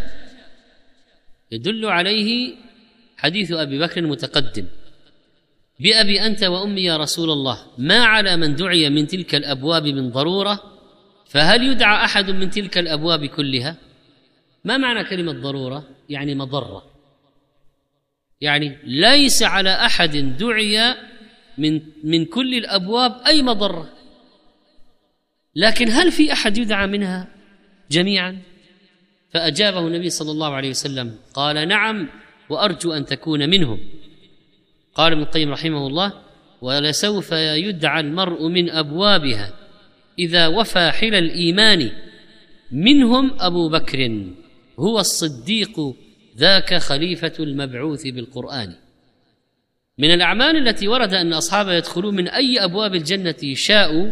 يدل عليه حديث أبي بكر المتقدم: بأبي أنت وأمي يا رسول الله، ما على من دعي من تلك الأبواب من ضرورة، فهل يدعى أحد من تلك الأبواب كلها؟ ما معنى كلمة ضرورة؟ يعني مضرة، يعني ليس على أحد دعي من من كل الأبواب أي مضرة، لكن هل في أحد يدعى منها جميعا؟ فأجابه النبي صلى الله عليه وسلم قال: نعم، وأرجو أن تكون منهم. قال ابن القيم رحمه الله: ولسوف يدعى المرء من أبوابها إذا وفى حل الإيمان، منهم أبو بكر هو الصديق ذاك خليفة المبعوث بالقرآن. من الأعمال التي ورد أن أصحابها يدخلون من أي أبواب الجنة شاءوا،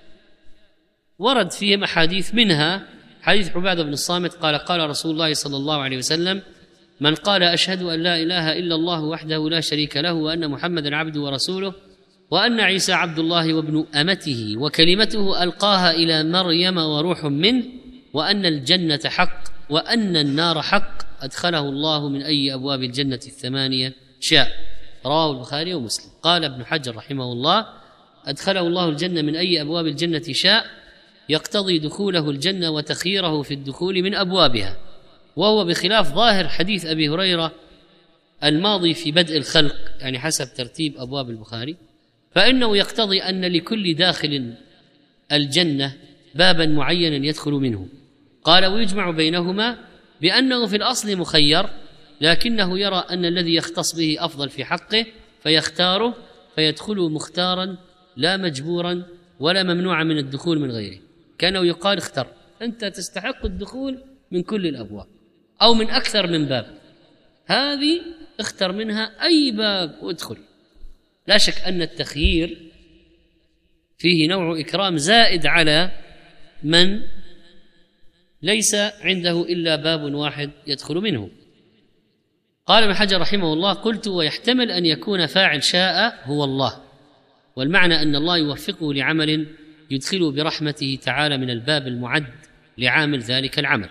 ورد فيهم أحاديث، منها حديث عبادة بن الصامت قال: قال رسول الله صلى الله عليه وسلم: من قال أشهد أن لا إله إلا الله وحده لا شريك له وأن محمدا عبده ورسوله وأن عيسى عبد الله وابن أمته وكلمته ألقاها إلى مريم وروح منه وأن الجنة حق وأن النار حق، أدخله الله من أي أبواب الجنة الثمانية شاء. رواه البخاري ومسلم. قال ابن حجر رحمه الله: أدخله الله الجنة من أي أبواب الجنة شاء يقتضي دخوله الجنة وتخييره في الدخول من أبوابها، وهو بخلاف ظاهر حديث أبي هريرة الماضي في بدء الخلق، يعني حسب ترتيب أبواب البخاري، فإنه يقتضي أن لكل داخل الجنة بابا معينا يدخل منه. قال: ويجمع بينهما بأنه في الأصل مخير، لكنه يرى أن الذي يختص به أفضل في حقه فيختاره فيدخله مختارا لا مجبورا ولا ممنوعا من الدخول من غيره، كانه يقال: اختر، أنت تستحق الدخول من كل الأبواب أو من أكثر من باب، هذه اختر منها أي باب وادخل. لا شك أن التخيير فيه نوع إكرام زائد على من ليس عنده إلا باب واحد يدخل منه. قال ابن حجر رحمه الله: قلت ويحتمل أن يكون فاعل شاء هو الله، والمعنى أن الله يوفقه لعمل يدخله برحمته تعالى من الباب المعد لعامل ذلك العمل.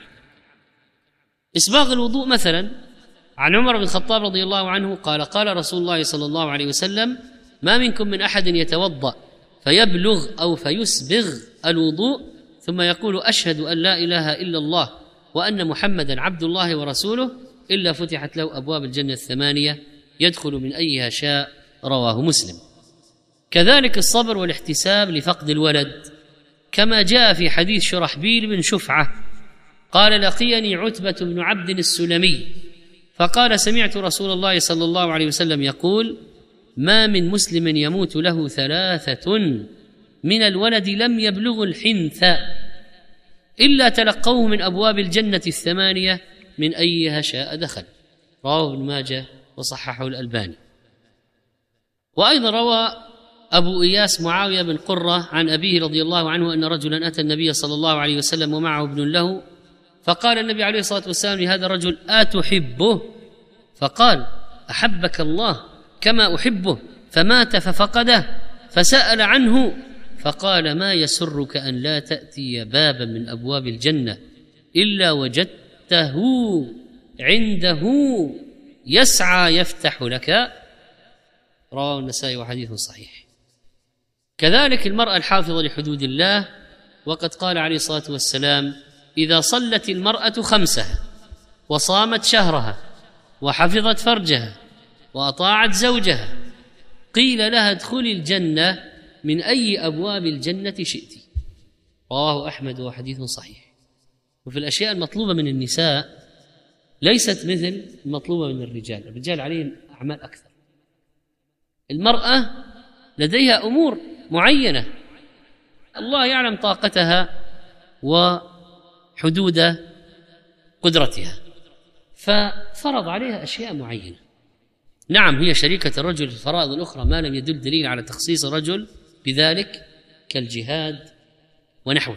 إسباغ الوضوء مثلا، عن عمر بن الخطاب رضي الله عنه قال: قال رسول الله صلى الله عليه وسلم: ما منكم من أحد يتوضأ فيبلغ أو فيسبغ الوضوء ثم يقول: أشهد أن لا إله إلا الله وأن محمدا عبد الله ورسوله، إلا فتحت له أبواب الجنة الثمانية يدخل من أيها شاء. رواه مسلم. كذلك الصبر والاحتساب لفقد الولد، كما جاء في حديث شرحبيل بن شفعة قال: لقيني عتبة بن عبد السلمي فقال: سمعت رسول الله صلى الله عليه وسلم يقول: ما من مسلم يموت له ثلاثة من الولد لم يبلغ الحنث إلا تلقوه من أبواب الجنة الثمانية من أيها شاء دخل. رواه ابن ماجه وصححه الألباني. وأيضا روى أبو إياس معاوية بن قرة عن أبيه رضي الله عنه أن رجلا أتى النبي صلى الله عليه وسلم ومعه ابن له، فقال النبي عليه الصلاة والسلام لهذا الرجل: أتحبه؟ فقال: أحبك الله كما أحبه، فمات ففقده، فسأل عنه فقال: ما يسرك أن لا تأتي بابا من أبواب الجنة إلا وجدته عنده يسعى يفتح لك. رواه النسائي وحديث صحيح. كذلك المرأة الحافظة لحدود الله، وقد قال عليه الصلاة والسلام: إذا صلت المرأة خمسها وصامت شهرها وحفظت فرجها وأطاعت زوجها قيل لها ادخلي الجنة من أي أبواب الجنة شئت. رواه أحمد وحديث صحيح. وفي الأشياء المطلوبة من النساء ليست مثل المطلوبة من الرجال، الرجال عليهم أعمال أكثر. المرأة لديها أمور معينة الله يعلم طاقتها وحدود قدرتها، ففرض عليها أشياء معينة. نعم، هي شريكة الرجل في الفرائض الأخرى ما لم يدل دليل على تخصيص الرجل بذلك كالجهاد ونحوه.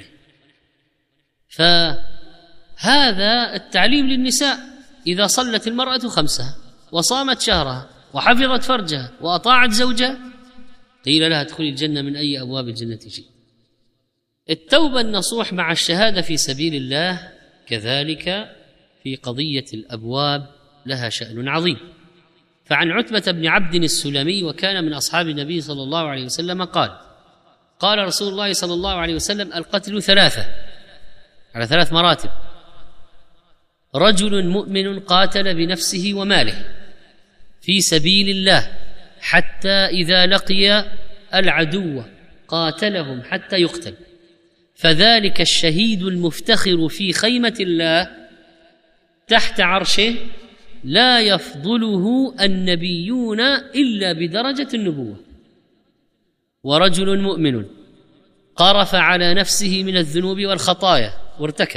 فهذا التعليم للنساء: إذا صلت المرأة خمسها وصامت شهرها وحفظت فرجها وأطاعت زوجها قيل لها ادخلي الجنة من أي أبواب الجنة شئت. التوبة النصوح مع الشهادة في سبيل الله كذلك في قضية الأبواب لها شأن عظيم. فعن عتبة بن عبد السلمي وكان من أصحاب النبي صلى الله عليه وسلم قال: قال رسول الله صلى الله عليه وسلم: القتل ثلاثة، على ثلاث مراتب: رجل مؤمن قاتل بنفسه وماله في سبيل الله حتى إذا لقي العدو قاتلهم حتى يقتل، فذلك الشهيد المفتخر في خيمة الله تحت عرشه لا يفضله النبيون إلا بدرجة النبوة. ورجل مؤمن قرف على نفسه من الذنوب والخطايا وارتكب،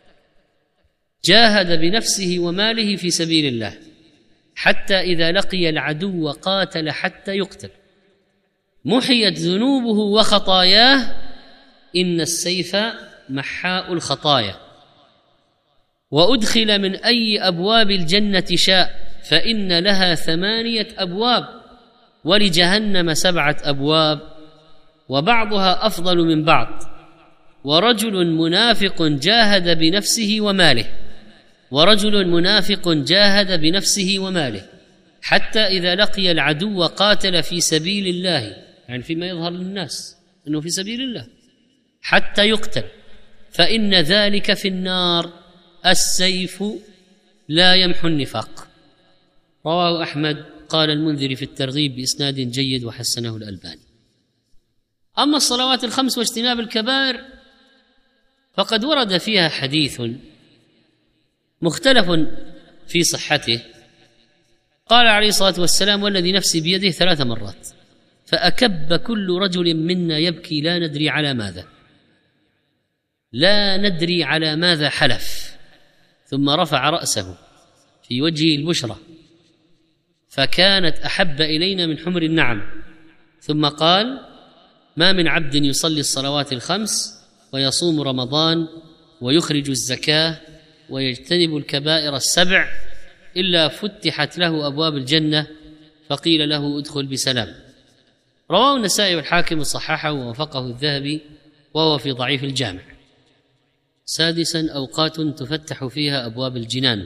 جاهد بنفسه وماله في سبيل الله حتى إذا لقي العدو قاتل حتى يقتل، محيت ذنوبه وخطاياه، إن السيف محاء الخطايا، وأدخل من أي أبواب الجنة شاء، فإن لها ثمانية أبواب ولجهنم سبعة أبواب وبعضها أفضل من بعض. ورجل منافق جاهد بنفسه وماله ورجل منافق جاهد بنفسه وماله حتى إذا لقي العدو قاتل في سبيل الله، يعني فيما يظهر للناس أنه في سبيل الله، حتى يقتل، فإن ذلك في النار، السيف لا يمحو النفاق. رواه أحمد. قال المنذري في الترغيب بإسناد جيد وحسنه الألباني. أما الصلوات الخمس واجتناب الكبائر فقد ورد فيها حديث مختلف في صحته. قال عليه الصلاة والسلام: والذي نفسي بيده ثلاث مرات، فأكب كل رجل منا يبكي لا ندري على ماذا لا ندري على ماذا حلف، ثم رفع رأسه في وجهه البشرى فكانت أحب إلينا من حمر النعم، ثم قال: ما من عبد يصلي الصلوات الخمس ويصوم رمضان ويخرج الزكاة ويجتنب الكبائر السبع إلا فتحت له أبواب الجنة فقيل له ادخل بسلام. رواه النسائي والحاكم وصححه ووافقه الذهبي وهو في ضعيف الجامع. سادسا أوقات تفتح فيها أبواب الجنان.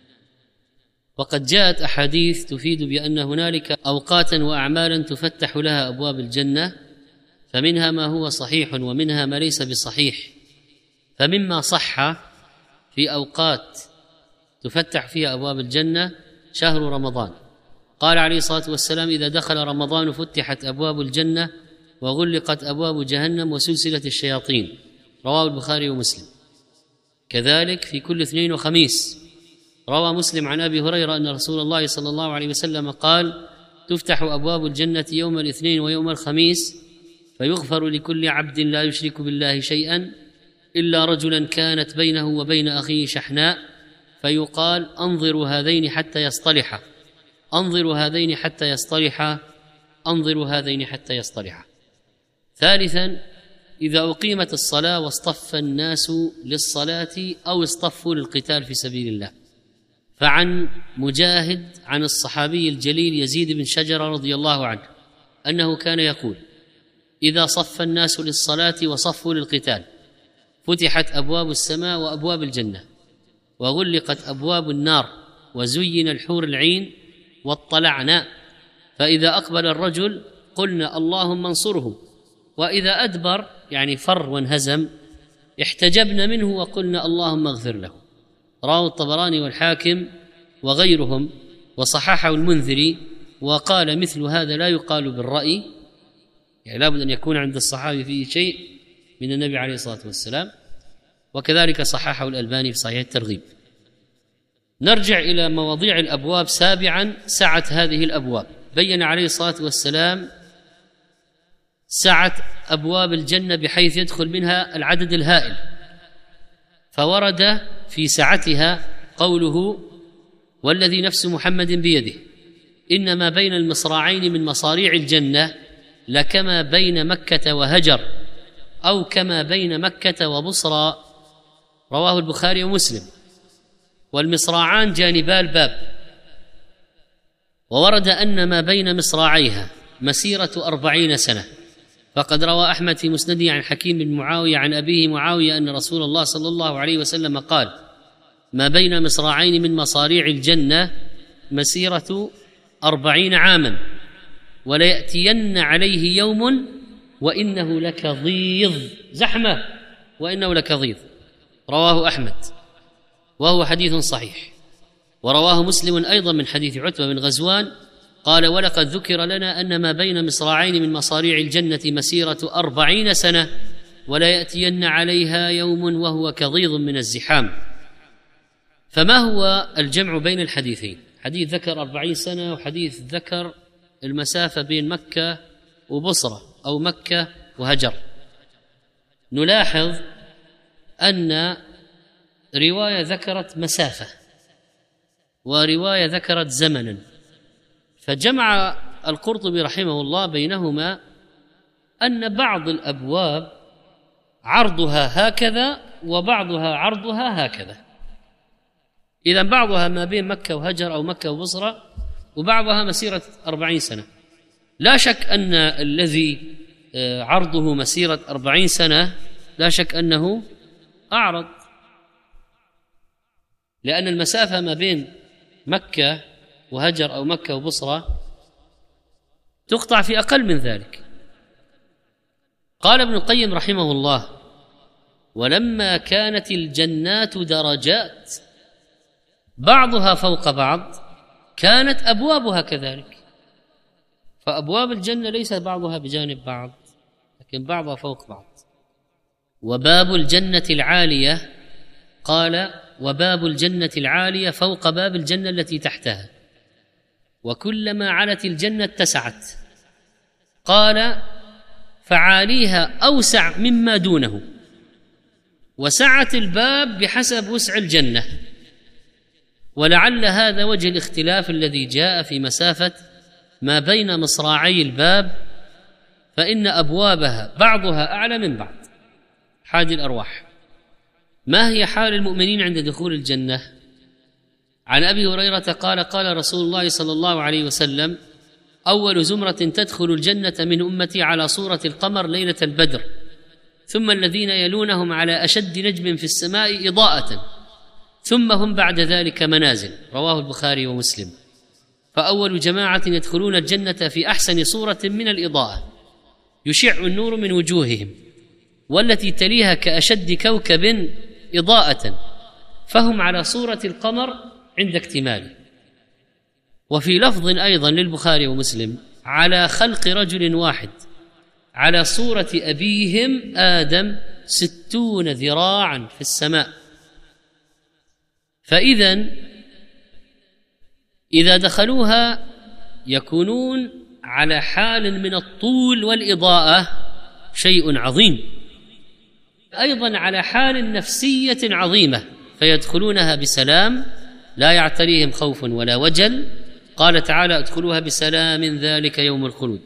وقد جاءت أحاديث تفيد بأن هنالك أوقاتا وأعمالا تفتح لها أبواب الجنة، فمنها ما هو صحيح ومنها ما ليس بصحيح. فمما صح في أوقات تفتح فيها أبواب الجنة شهر رمضان، قال عليه الصلاة والسلام إذا دخل رمضان فتحت أبواب الجنة وغلقت أبواب جهنم وسلسلة الشياطين، رواه البخاري ومسلم. كذلك في كل اثنين وخميس روى مسلم عن أبي هريرة أن رسول الله صلى الله عليه وسلم قال تفتح أبواب الجنة يوم الاثنين ويوم الخميس فيغفر لكل عبد لا يشرك بالله شيئا إلا رجلا كانت بينه وبين أخيه شحناء فيقال أنظروا هذين حتى يصطلحا أنظروا هذين حتى يصطلحا أنظروا هذين حتى يصطلحا. ثالثا إذا أقيمت الصلاة واصطف الناس للصلاة أو اصطفوا للقتال في سبيل الله. فعن مجاهد عن الصحابي الجليل يزيد بن شجرة رضي الله عنه أنه كان يقول إذا صف الناس للصلاة وصفوا للقتال فتحت أبواب السماء وأبواب الجنة وغلقت أبواب النار وزين الحور العين واطلعنا، فإذا أقبل الرجل قلنا اللهم انصره، وإذا أدبر يعني فر وانهزم احتجبنا منه وقلنا اللهم اغفر له. رواه الطبراني والحاكم وغيرهم وصححه المنذري وقال مثل هذا لا يقال بالرأي، يعني لابد أن يكون عند الصحابي فيه شيء من النبي عليه الصلاة والسلام، وكذلك صححه الألباني في صحيح الترغيب. نرجع إلى مواضيع الأبواب. سابعا سعة هذه الأبواب. بين عليه الصلاة والسلام سعة أبواب الجنة بحيث يدخل منها العدد الهائل، فورد في سعتها قوله والذي نفس محمد بيده إنما بين المصراعين من مصاريع الجنة لكما بين مكة وهجر أو كما بين مكة وبصرى، رواه البخاري ومسلم. والمصراعان جانبا الباب. وورد أن ما بين مصراعيها مسيرة أربعين سنة، فقد روى أحمد في مسنده عن حكيم بن معاوية عن أبيه معاوية أن رسول الله صلى الله عليه وسلم قال ما بين مصراعين من مصاريع الجنة مسيرة أربعين عاما وليأتين عليه يوم وإنه لكظيظ زحمة وإنه لكظيظ، رواه أحمد وهو حديث صحيح. ورواه مسلم أيضا من حديث عتبة بن غزوان قال ولقد ذكر لنا أن ما بين مصراعين من مصاريع الجنة مسيرة أربعين سنة ولا يأتين عليها يوم وهو كظيظ من الزحام. فما هو الجمع بين الحديثين؟ حديث ذكر أربعين سنة وحديث ذكر المسافة بين مكة وبصرة أو مكة وهجر. نلاحظ أن رواية ذكرت مسافة ورواية ذكرت زمنا، فجمع القرطبي رحمه الله بينهما أن بعض الأبواب عرضها هكذا وبعضها عرضها هكذا، إذن بعضها ما بين مكة وهجر أو مكة وبصرة وبعضها مسيرة أربعين سنة. لا شك أن الذي عرضه مسيرة أربعين سنة لا شك أنه أعرض، لأن المسافة ما بين مكة وهجر أو مكة وبصرة تقطع في أقل من ذلك. قال ابن القيم رحمه الله ولما كانت الجنات درجات بعضها فوق بعض كانت أبوابها كذلك، فأبواب الجنة ليس بعضها بجانب بعض لكن بعضها فوق بعض. وباب الجنة العالية قال وباب الجنة العالية فوق باب الجنة التي تحتها، وكلما علت الجنة اتسعت. قال فعاليها أوسع مما دونه، وسعة الباب بحسب وسع الجنة، ولعل هذا وجه الاختلاف الذي جاء في مسافة ما بين مصراعي الباب، فإن أبوابها بعضها أعلى من بعض. حال الأرواح. ما هي حال المؤمنين عند دخول الجنة؟ عن أبي هريرة قال قال رسول الله صلى الله عليه وسلم: أول زمرة تدخل الجنة من أمتي على صورة القمر ليلة البدر، ثم الذين يلونهم على أشد نجم في السماء إضاءة، ثم هم بعد ذلك منازل. رواه البخاري ومسلم. فأول جماعة يدخلون الجنة في أحسن صورة من الإضاءة، يشع النور من وجوههم، والتي تليها كأشد كوكب إضاءة، فهم على صورة القمر عند اكتماله. وفي لفظ أيضا للبخاري ومسلم: على خلق رجل واحد على صورة أبيهم آدم ستون ذراعا في السماء. فإذا إذا دخلوها يكونون على حال من الطول والإضاءة، شيء عظيم، أيضا على حال نفسية عظيمة، فيدخلونها بسلام لا يعتريهم خوف ولا وجل. قال تعالى: ادخلوها بسلام ذلك يوم الخلود.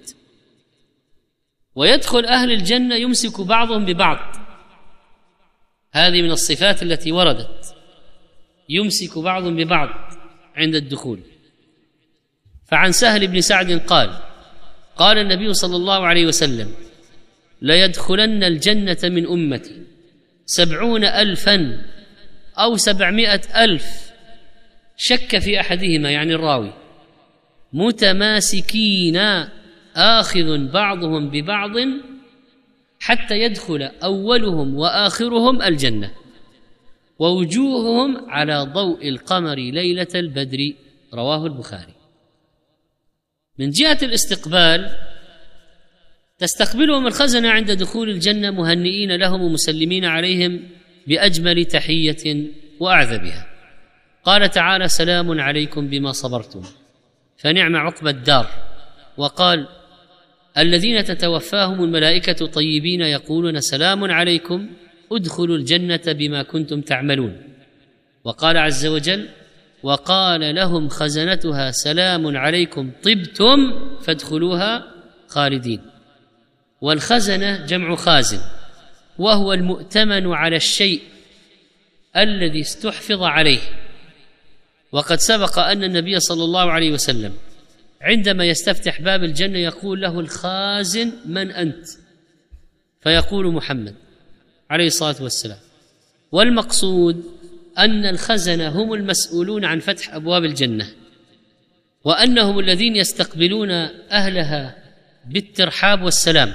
ويدخل أهل الجنة يمسك بعضهم ببعض، هذه من الصفات التي وردت، يمسك بعضهم ببعض عند الدخول. فعن سهل بن سعد قال: قال النبي صلى الله عليه وسلم: ليدخلن الجنة من أمتي سبعون ألفا أو سبعمائة ألف، شك في أحدهما يعني الراوي، متماسكين آخذ بعضهم ببعض حتى يدخل أولهم وآخرهم الجنة، ووجوههم على ضوء القمر ليلة البدر. رواه البخاري. من جهة الاستقبال، تستقبلهم الخزنة عند دخول الجنة مهنئين لهم ومسلمين عليهم بأجمل تحية وأعذبها. قال تعالى: سلام عليكم بما صبرتم فنعم عقبى الدار. وقال: الذين تتوفاهم الملائكة طيبين يقولون سلام عليكم ادخلوا الجنة بما كنتم تعملون. وقال عز وجل: وقال لهم خزنتها سلام عليكم طبتم فادخلوها خالدين. والخزنة جمع خازن، وهو المؤتمن على الشيء الذي استحفظ عليه. وقد سبق أن النبي صلى الله عليه وسلم عندما يستفتح باب الجنة يقول له الخازن: من أنت؟ فيقول: محمد عليه الصلاة والسلام. والمقصود أن الخزنة هم المسؤولون عن فتح أبواب الجنة، وأنهم الذين يستقبلون أهلها بالترحاب والسلام،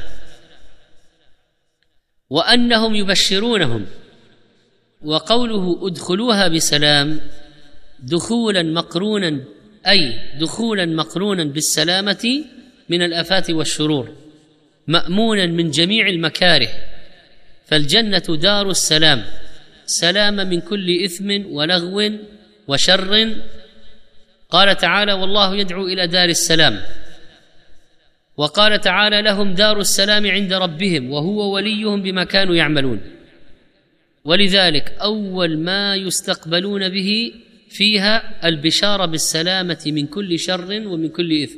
وأنهم يبشرونهم. وقوله ادخلوها بسلام دخولا مقرونا، أي دخولا مقرونا بالسلامة من الآفات والشرور، مأمونا من جميع المكاره. فالجنة دار السلام، سلام من كل إثم ولغو وشر. قال تعالى: والله يدعو إلى دار السلام. وقال تعالى: لهم دار السلام عند ربهم وهو وليهم بما كانوا يعملون. ولذلك أول ما يستقبلون به فيها البشارة بالسلامة من كل شر ومن كل إثم،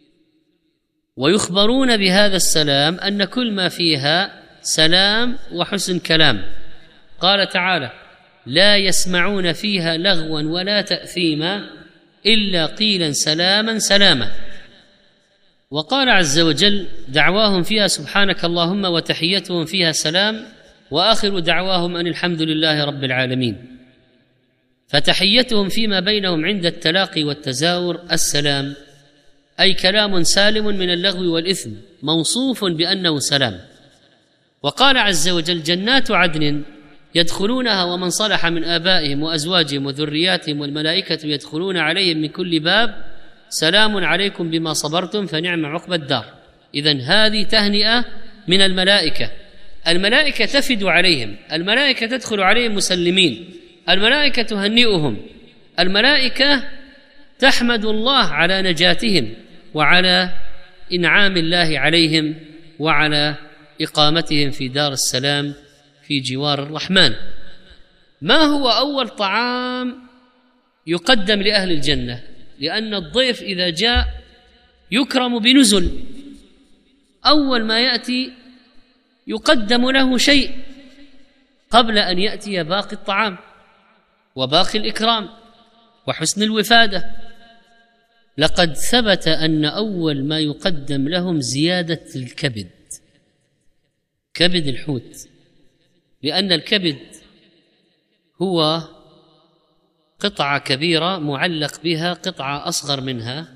ويخبرون بهذا السلام أن كل ما فيها سلام وحسن كلام. قال تعالى: لا يسمعون فيها لغوا ولا تأثيما إلا قيلا سلاما سلاما. وقال عز وجل: دعواهم فيها سبحانك اللهم وتحيتهم فيها سلام وآخر دعواهم أن الحمد لله رب العالمين. فتحيتهم فيما بينهم عند التلاقي والتزاور السلام، أي كلام سالم من اللغو والإثم موصوف بأنه سلام. وقال عز وجل: جنات عدن يدخلونها ومن صلح من آبائهم وأزواجهم وذرياتهم والملائكة يدخلون عليهم من كل باب سلام عليكم بما صبرتم فنعم عقبى الدار. إذن هذه تهنئة من الملائكة، الملائكة تفد عليهم، الملائكة تدخل عليهم مسلمين، الملائكة تهنئهم، الملائكة تحمد الله على نجاتهم وعلى إنعام الله عليهم وعلى إقامتهم في دار السلام في جوار الرحمن. ما هو أول طعام يقدم لأهل الجنة؟ لأن الضيف إذا جاء يكرم بنزل، أول ما يأتي يقدم له شيء قبل أن يأتي باقي الطعام وباقي الإكرام. وحسن الوفادة. لقد ثبت أن أول ما يقدم لهم زيادة الكبد، كبد الحوت، لأن الكبد هو قطعة كبيرة معلق بها قطعة أصغر منها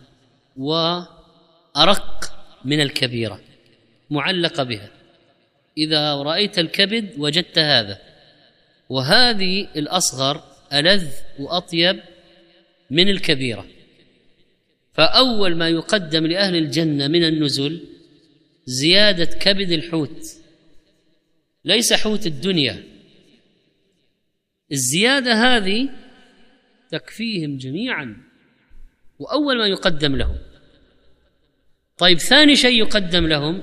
وأرق من الكبيرة معلقة بها. إذا رأيت الكبد وجدت هذا، وهذه الأصغر ألذ وأطيب من الكبيرة. فأول ما يقدم لأهل الجنة من النزل زيادة كبد الحوت، ليس حوت الدنيا. الزيادة هذه تكفيهم جميعا، وأول ما يقدم لهم. طيب، ثاني شيء يقدم لهم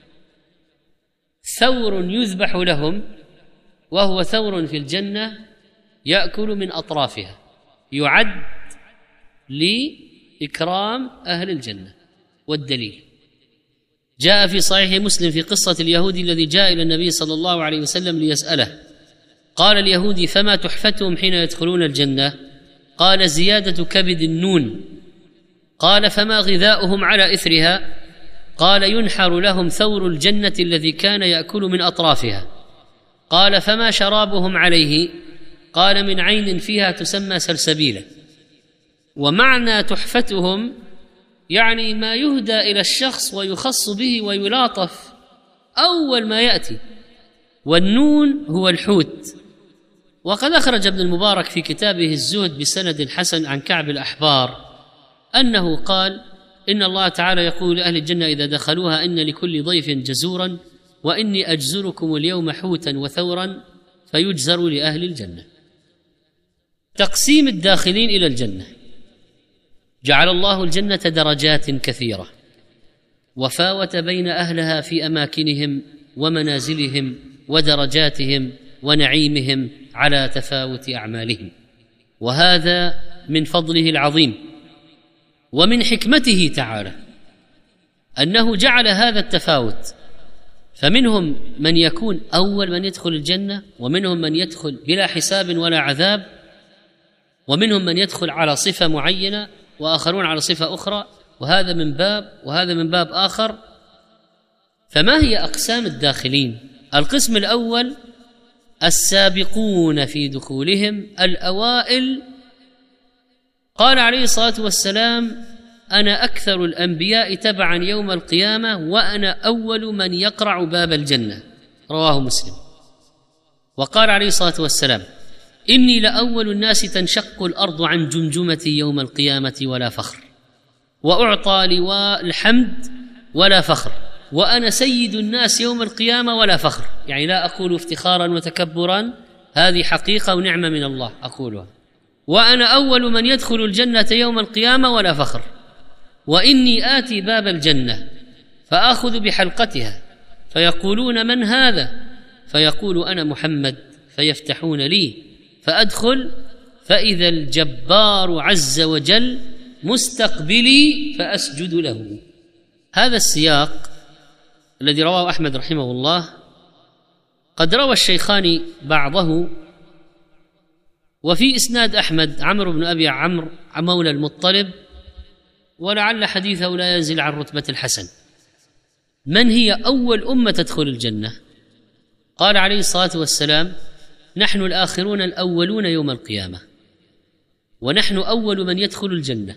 ثور يذبح لهم، وهو ثور في الجنة يأكل من أطرافها، يعد لإكرام أهل الجنة. والدليل جاء في صحيح مسلم في قصة اليهودي الذي جاء إلى النبي صلى الله عليه وسلم ليسأله، قال اليهودي: فما تحفتهم حين يدخلون الجنة؟ قال: زيادة كبد النون. قال: فما غذاؤهم على إثرها؟ قال: ينحر لهم ثور الجنة الذي كان يأكل من أطرافها. قال: فما شرابهم عليه؟ قال: من عين فيها تسمى سلسبيلا. ومعنى تحفتهم يعني ما يهدى إلى الشخص ويخص به ويلاطف أول ما يأتي، والنون هو الحوت. وقد أخرج ابن المبارك في كتابه الزهد بسند حسن عن كعب الأحبار أنه قال: إن الله تعالى يقول لأهل الجنة إذا دخلوها: إن لكل ضيف جزورا، وإني أجزركم اليوم حوتا وثورا، فيجزر لأهل الجنة. تقسيم الداخلين إلى الجنة: جعل الله الجنة درجات كثيرة، وفاوت بين أهلها في أماكنهم ومنازلهم ودرجاتهم ونعيمهم على تفاوت أعمالهم، وهذا من فضله العظيم ومن حكمته تعالى أنه جعل هذا التفاوت. فمنهم من يكون أول من يدخل الجنة، ومنهم من يدخل بلا حساب ولا عذاب، ومنهم من يدخل على صفة معينة وآخرون على صفة أخرى، وهذا من باب وهذا من باب آخر. فما هي أقسام الداخلين؟ القسم الأول السابقون في دخولهم، الأوائل. قال عليه الصلاة والسلام: أنا أكثر الأنبياء تبعا يوم القيامة، وأنا أول من يقرع باب الجنة، رواه مسلم. وقال عليه الصلاة والسلام: إني لأول الناس تنشق الأرض عن جمجمتي يوم القيامة ولا فخر، وأعطى لواء الحمد ولا فخر، وأنا سيد الناس يوم القيامة ولا فخر. يعني لا أقول افتخارا وتكبرا، هذه حقيقة ونعمة من الله أقولها. وأنا أول من يدخل الجنة يوم القيامة ولا فخر، وإني آتي باب الجنة فآخذ بحلقتها، فيقولون: من هذا؟ فيقول: أنا محمد، فيفتحون لي، فأدخل فإذا الجبار عز وجل مستقبلي فأسجد له. هذا السياق الذي رواه أحمد رحمه الله، قد روى الشيخان بعضه، وفي إسناد أحمد عمرو بن أبي عمرو مولى المطلب، ولعل حديثه لا ينزل عن رتبة الحسن. من هي أول أمة تدخل الجنة؟ قال عليه الصلاة والسلام: نحن الآخرون الأولون يوم القيامة، ونحن أول من يدخل الجنة.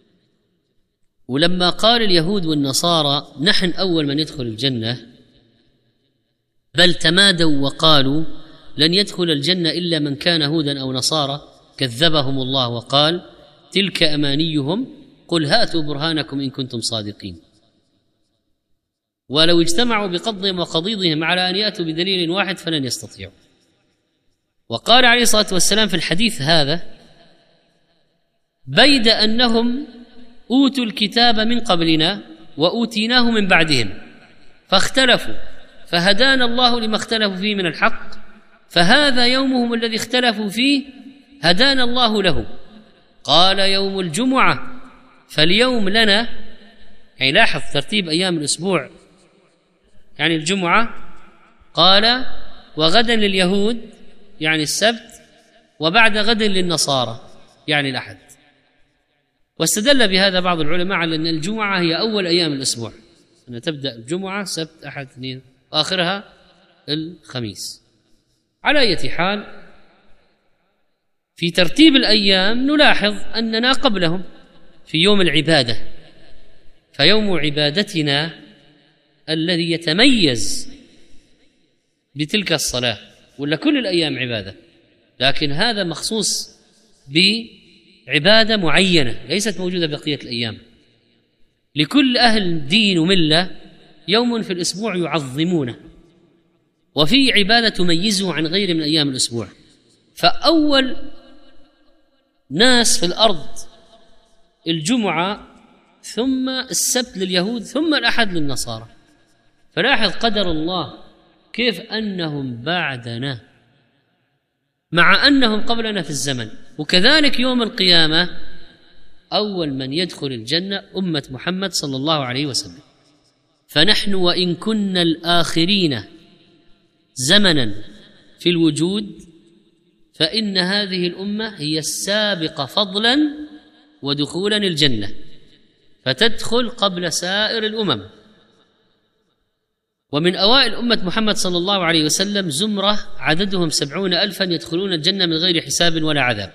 ولما قال اليهود والنصارى نحن أول من يدخل الجنة، بل تمادوا وقالوا: لن يدخل الجنة إلا من كان هودا أو نصارى، كذبهم الله وقال: تلك أمانيهم، قل هاتوا برهانكم إن كنتم صادقين. ولو اجتمعوا بقضهم وقضيضهم على أن يأتوا بدليل واحد فلن يستطيعوا. وقال عليه الصلاة والسلام في الحديث هذا: بيد أنهم أوتوا الكتاب من قبلنا وأوتيناه من بعدهم، فاختلفوا فهدانا الله لما اختلفوا فيه من الحق، فهذا يومهم الذي اختلفوا فيه هدانا الله له. قال: يوم الجمعة، فاليوم لنا، يعني لاحظ ترتيب أيام الأسبوع، يعني الجمعة. قال: وغدا لليهود، يعني السبت، وبعد غد للنصارى، يعني الأحد. واستدل بهذا بعض العلماء على أن الجمعة هي أول أيام الأسبوع، أن تبدأ الجمعة سبت أحد اثنين وآخرها الخميس. على أي حال في ترتيب الأيام نلاحظ أننا قبلهم في يوم العبادة، فيوم عبادتنا الذي يتميز بتلك الصلاة، ولا كل الأيام عبادة، لكن هذا مخصوص بعبادة معينة ليست موجودة بقية الأيام. لكل أهل دين وملة يوم في الأسبوع يعظمونه، وفي عبادة تميزه عن غير من أيام الأسبوع. فأول ناس في الأرض الجمعة، ثم السبت لليهود، ثم الأحد للنصارى. فلاحظ قدر الله كيف أنهم بعدنا مع أنهم قبلنا في الزمن. وكذلك يوم القيامة أول من يدخل الجنة أمة محمد صلى الله عليه وسلم. فنحن وإن كنا الآخرين زمنا في الوجود، فإن هذه الأمة هي السابقة فضلا ودخولا الجنة، فتدخل قبل سائر الأمم. ومن أوائل أمة محمد صلى الله عليه وسلم زمرة عددهم سبعون ألفا يدخلون الجنة من غير حساب ولا عذاب.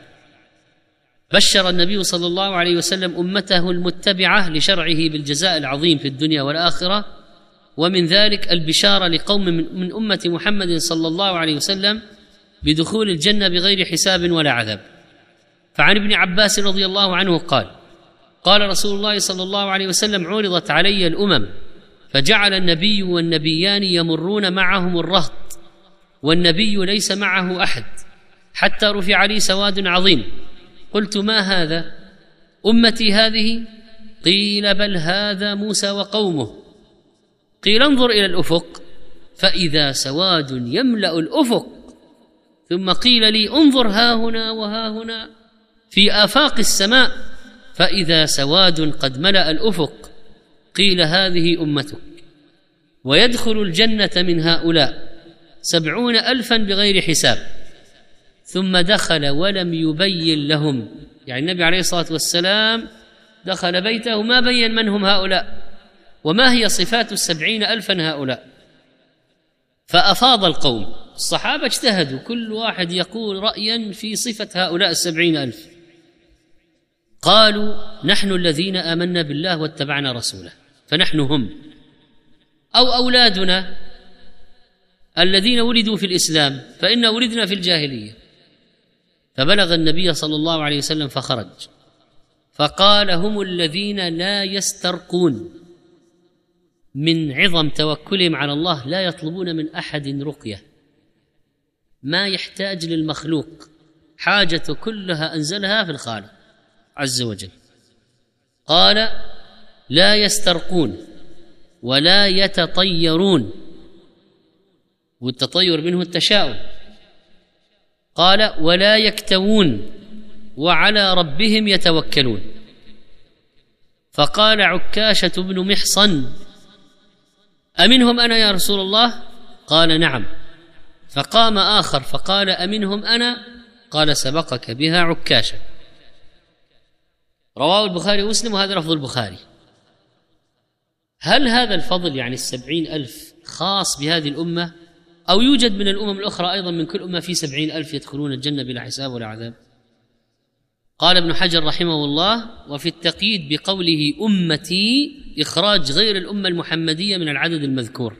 بشر النبي صلى الله عليه وسلم أمته المتبعة لشرعه بالجزاء العظيم في الدنيا والآخرة، ومن ذلك البشارة لقوم من أمة محمد صلى الله عليه وسلم بدخول الجنة بغير حساب ولا عذاب. فعن ابن عباس رضي الله عنه قال: قال رسول الله صلى الله عليه وسلم: عرضت علي الأمم فجعل النبي والنبيان يمرون معهم الرهط، والنبي ليس معه أحد، حتى رفع لي سواد عظيم. قلت: ما هذا؟ أمتي هذه؟ قيل: بل هذا موسى وقومه. قيل: انظر إلى الأفق، فإذا سواد يملأ الأفق. ثم قيل لي: انظر ها هنا وها هنا في آفاق السماء، فإذا سواد قد ملأ الأفق. قيل: هذه أمتك. ويدخل الجنة من هؤلاء سبعون ألفا بغير حساب. ثم دخل ولم يبين لهم، يعني النبي عليه الصلاة والسلام دخل بيته ما بين من هم هؤلاء وما هي صفات السبعين ألفا هؤلاء. فأفاض القوم، الصحابة اجتهدوا كل واحد يقول رأيا في صفة هؤلاء السبعين ألف. قالوا: نحن الذين آمنا بالله واتبعنا رسوله، فنحن هم، أو أولادنا الذين ولدوا في الإسلام فإنا ولدنا في الجاهلية. فبلغ النبي صلى الله عليه وسلم فخرج فقال: هم الذين لا يسترقون، من عظم توكلهم على الله لا يطلبون من أحد رقية، ما يحتاج للمخلوق، حاجة كلها أنزلها في الخالق عز وجل. قال: لا يسترقون ولا يتطيرون، والتطير منه التشاؤم. قال: ولا يكتوون وعلى ربهم يتوكلون. فقال عكاشة بن محصن: أمنهم أنا يا رسول الله؟ قال: نعم. فقام آخر فقال: أمنهم أنا؟ قال: سبقك بها عكاشة. رواه البخاري ومسلم، وهذا لفظ البخاري. هل هذا الفضل يعني السبعين ألف خاص بهذه الأمة، أو يوجد من الأمم الأخرى أيضا من كل أمة في سبعين ألف يدخلون الجنة بلا حساب ولا عذاب؟ قال ابن حجر رحمه الله: وفي التقييد بقوله أمتي إخراج غير الأمة المحمدية من العدد المذكور،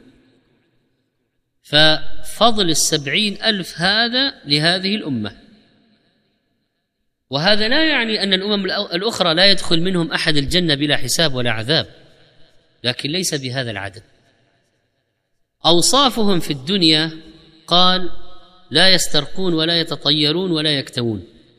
ففضل السبعين ألف هذا لهذه الأمة. وهذا لا يعني أن الأمم الأخرى لا يدخل منهم أحد الجنة بلا حساب ولا عذاب، لكن ليس بهذا العدد. أوصافهم في الدنيا قال: لا يسترقون ولا يتطيرون ولا يكتوون.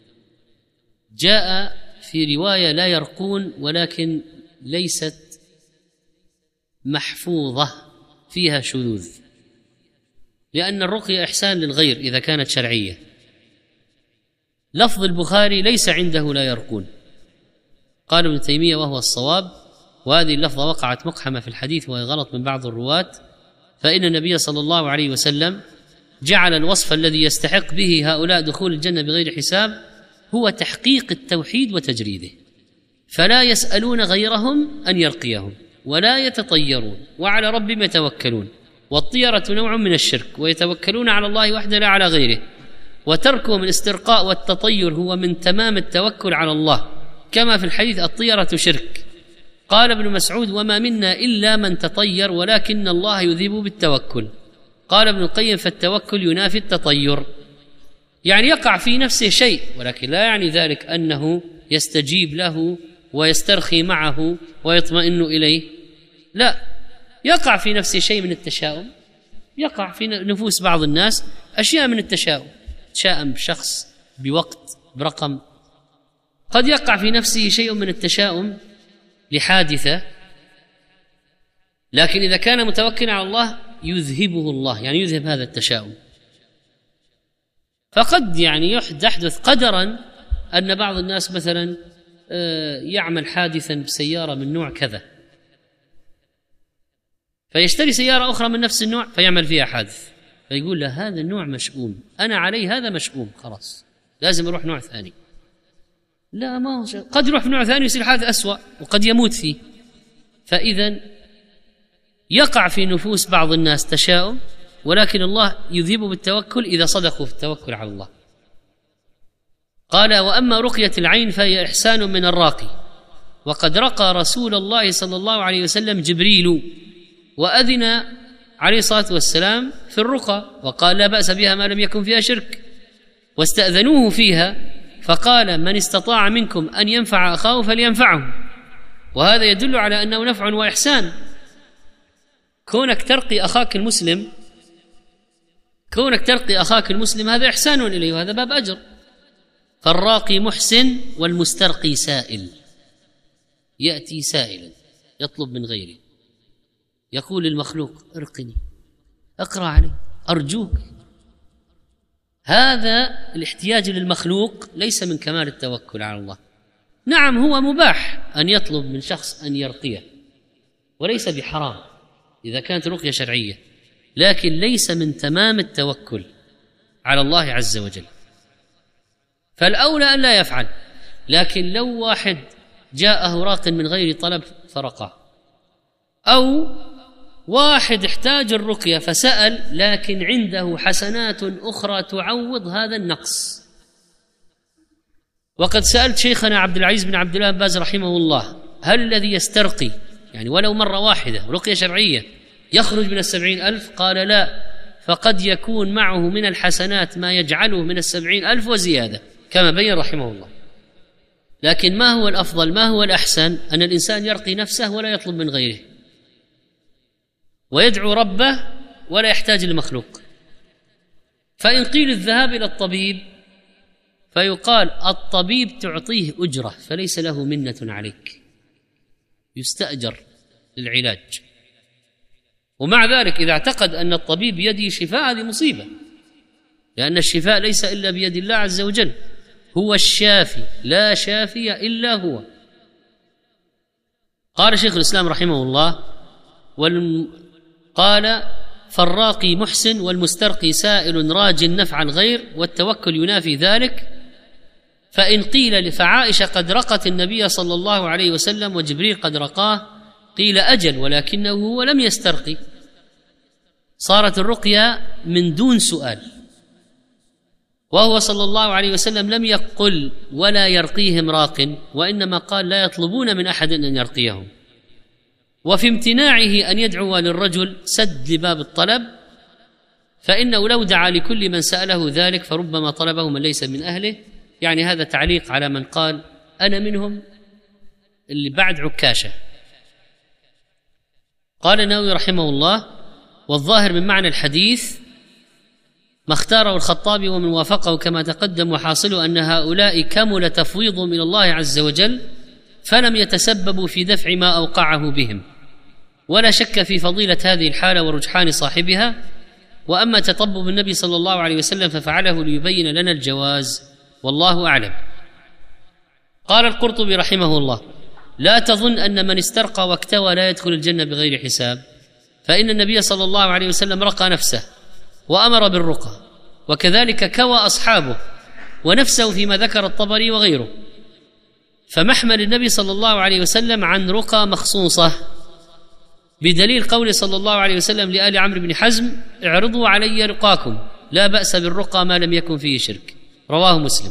جاء في رواية لا يرقون، ولكن ليست محفوظة، فيها شذوذ، لأن الرقية إحسان للغير إذا كانت شرعية. لفظ البخاري ليس عنده لا يرقون. قال ابن تيمية وهو الصواب، وهذه اللفظة وقعت مقحمة في الحديث وهي غلط من بعض الرواة، فإن النبي صلى الله عليه وسلم جعل الوصف الذي يستحق به هؤلاء دخول الجنة بغير حساب هو تحقيق التوحيد وتجريده، فلا يسألون غيرهم أن يرقيهم ولا يتطيرون وعلى ربهم يتوكلون، والطيرة نوع من الشرك، ويتوكلون على الله وحده لا على غيره، وتركهم الاسترقاء والتطير هو من تمام التوكل على الله، كما في الحديث الطيرة شرك. قال ابن مسعود: وما منا إلا من تطير ولكن الله يذيب بالتوكل. قال ابن القيم: فالتوكل ينافي التطير، يعني يقع في نفسه شيء، ولكن لا يعني ذلك أنه يستجيب له ويسترخي معه ويطمئن إليه، لا، يقع في نفسه شيء من التشاؤم، يقع في نفوس بعض الناس أشياء من التشاؤم، تشاءم بشخص، بوقت، برقم، قد يقع في نفسه شيء من التشاؤم لحادثة، لكن إذا كان متوكلا على الله يذهبه الله، يعني يذهب هذا التشاؤم. فقد يعني يحدث قدرا أن بعض الناس مثلا يعمل حادثا بسيارة من نوع كذا، فيشتري سيارة أخرى من نفس النوع فيعمل فيها حادث، فيقول له: هذا النوع مشؤوم، أنا عليه هذا مشؤوم، خلاص لازم أروح نوع ثاني. لا، ما هو قد يروح في نوع ثاني يصير حادث أسوأ وقد يموت فيه. فإذا يقع في نفوس بعض الناس تشاؤم، ولكن الله يذهبه بالتوكل إذا صدقوا في التوكل على الله. قال: وأما رقية العين فهي إحسان من الراقي، وقد رقى رسول الله صلى الله عليه وسلم جبريل، وأذن عليه الصلاة والسلام في الرقى، وقال: لا بأس بها ما لم يكن فيها شرك، واستأذنوه فيها فقال: من استطاع منكم أن ينفع أخاه فلينفعه. وهذا يدل على أنه نفع وإحسان، كونك ترقي أخاك المسلم كونك ترقي أخاك المسلم هذا إحسان إليه، وهذا باب أجر. فالراقي محسن والمسترقي سائل، يأتي سائلا يطلب من غيره، يقول للمخلوق: ارقني، اقرأ علي، أرجوك. هذا الاحتياج للمخلوق ليس من كمال التوكل على الله. نعم، هو مباح أن يطلب من شخص أن يرقيه، وليس بحرام إذا كانت رقية شرعية، لكن ليس من تمام التوكل على الله عز وجل، فالأولى أن لا يفعل. لكن لو واحد جاءه راق من غير طلب فرقه، أو واحد احتاج الرقية فسأل لكن عنده حسنات أخرى تعوض هذا النقص. وقد سألت شيخنا عبد العزيز بن عبد الله بن باز رحمه الله: هل الذي يسترقي يعني ولو مرة واحدة رقية شرعية يخرج من السبعين ألف؟ قال: لا، فقد يكون معه من الحسنات ما يجعله من السبعين ألف وزيادة، كما بين رحمه الله. لكن ما هو الأفضل، ما هو الأحسن؟ أن الإنسان يرقي نفسه ولا يطلب من غيره، ويدعو ربه ولا يحتاج لمخلوق. فإن قيل الذهاب إلى الطبيب فيقال: الطبيب تعطيه أجرة فليس له منة عليك، يستأجر للعلاج. ومع ذلك إذا اعتقد أن الطبيب بيده شفاء هذه مصيبة، لأن الشفاء ليس إلا بيد الله عز وجل، هو الشافي لا شافي إلا هو. قال شيخ الإسلام رحمه الله: والم... قال: فالراقي محسن والمسترقي سائل راج نفع الغير، والتوكل ينافي ذلك. فإن قيل فعائشة قد رقت النبي صلى الله عليه وسلم وجبريل قد رقاه، قيل: أجل، ولكنه هو لم يسترقي، صارت الرقية من دون سؤال، وهو صلى الله عليه وسلم لم يقل ولا يرقيهم راق، وإنما قال: لا يطلبون من أحد أن يرقيهم. وفي امتناعه أن يدعو للرجل سد لباب الطلب، فإنه لو دعا لكل من سأله ذلك فربما طلبه من ليس من أهله. يعني هذا تعليق على من قال: أنا منهم اللي بعد عكاشة. قال النووي رحمه الله: والظاهر من معنى الحديث ما اختاره الخطابي ومن وافقه كما تقدم، وحاصل أن هؤلاء كمل تفويضهم إلى الله عز وجل فلم يتسببوا في دفع ما أوقعه بهم، ولا شك في فضيلة هذه الحالة ورجحان صاحبها. وأما تطبب النبي صلى الله عليه وسلم ففعله ليبين لنا الجواز، والله أعلم. قال القرطبي رحمه الله: لا تظن أن من استرقى واكتوى لا يدخل الجنة بغير حساب، فإن النبي صلى الله عليه وسلم رقى نفسه وأمر بالرقى، وكذلك كوى أصحابه ونفسه فيما ذكر الطبري وغيره. فمحمل النبي صلى الله عليه وسلم عن رقى مخصوصة، بدليل قول صلى الله عليه وسلم لآل عمرو بن حزم: اعرضوا علي رقاكم، لا بأس بالرقى ما لم يكن فيه شرك، رواه مسلم.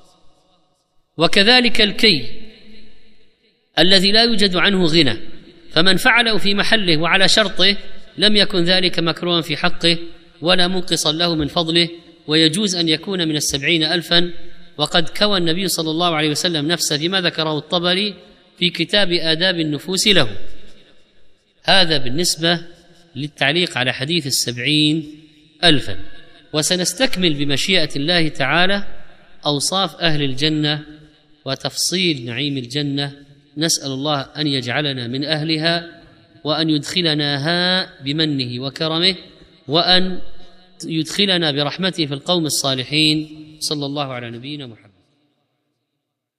وكذلك الكي الذي لا يوجد عنه غنى، فمن فعله في محله وعلى شرطه لم يكن ذلك مكروها في حقه ولا منقصا له من فضله، ويجوز أن يكون من السبعين ألفا، وقد كوى النبي صلى الله عليه وسلم نفسه فيما ذكره الطبري في كتاب آداب النفوس له. هذا بالنسبة للتعليق على حديث السبعين ألفا. وسنستكمل بمشيئة الله تعالى أوصاف أهل الجنة وتفصيل نعيم الجنة. نسأل الله أن يجعلنا من أهلها، وأن يدخلناها بمنه وكرمه، وأن يدخلنا برحمته في القوم الصالحين. صلى الله على نبينا محمد.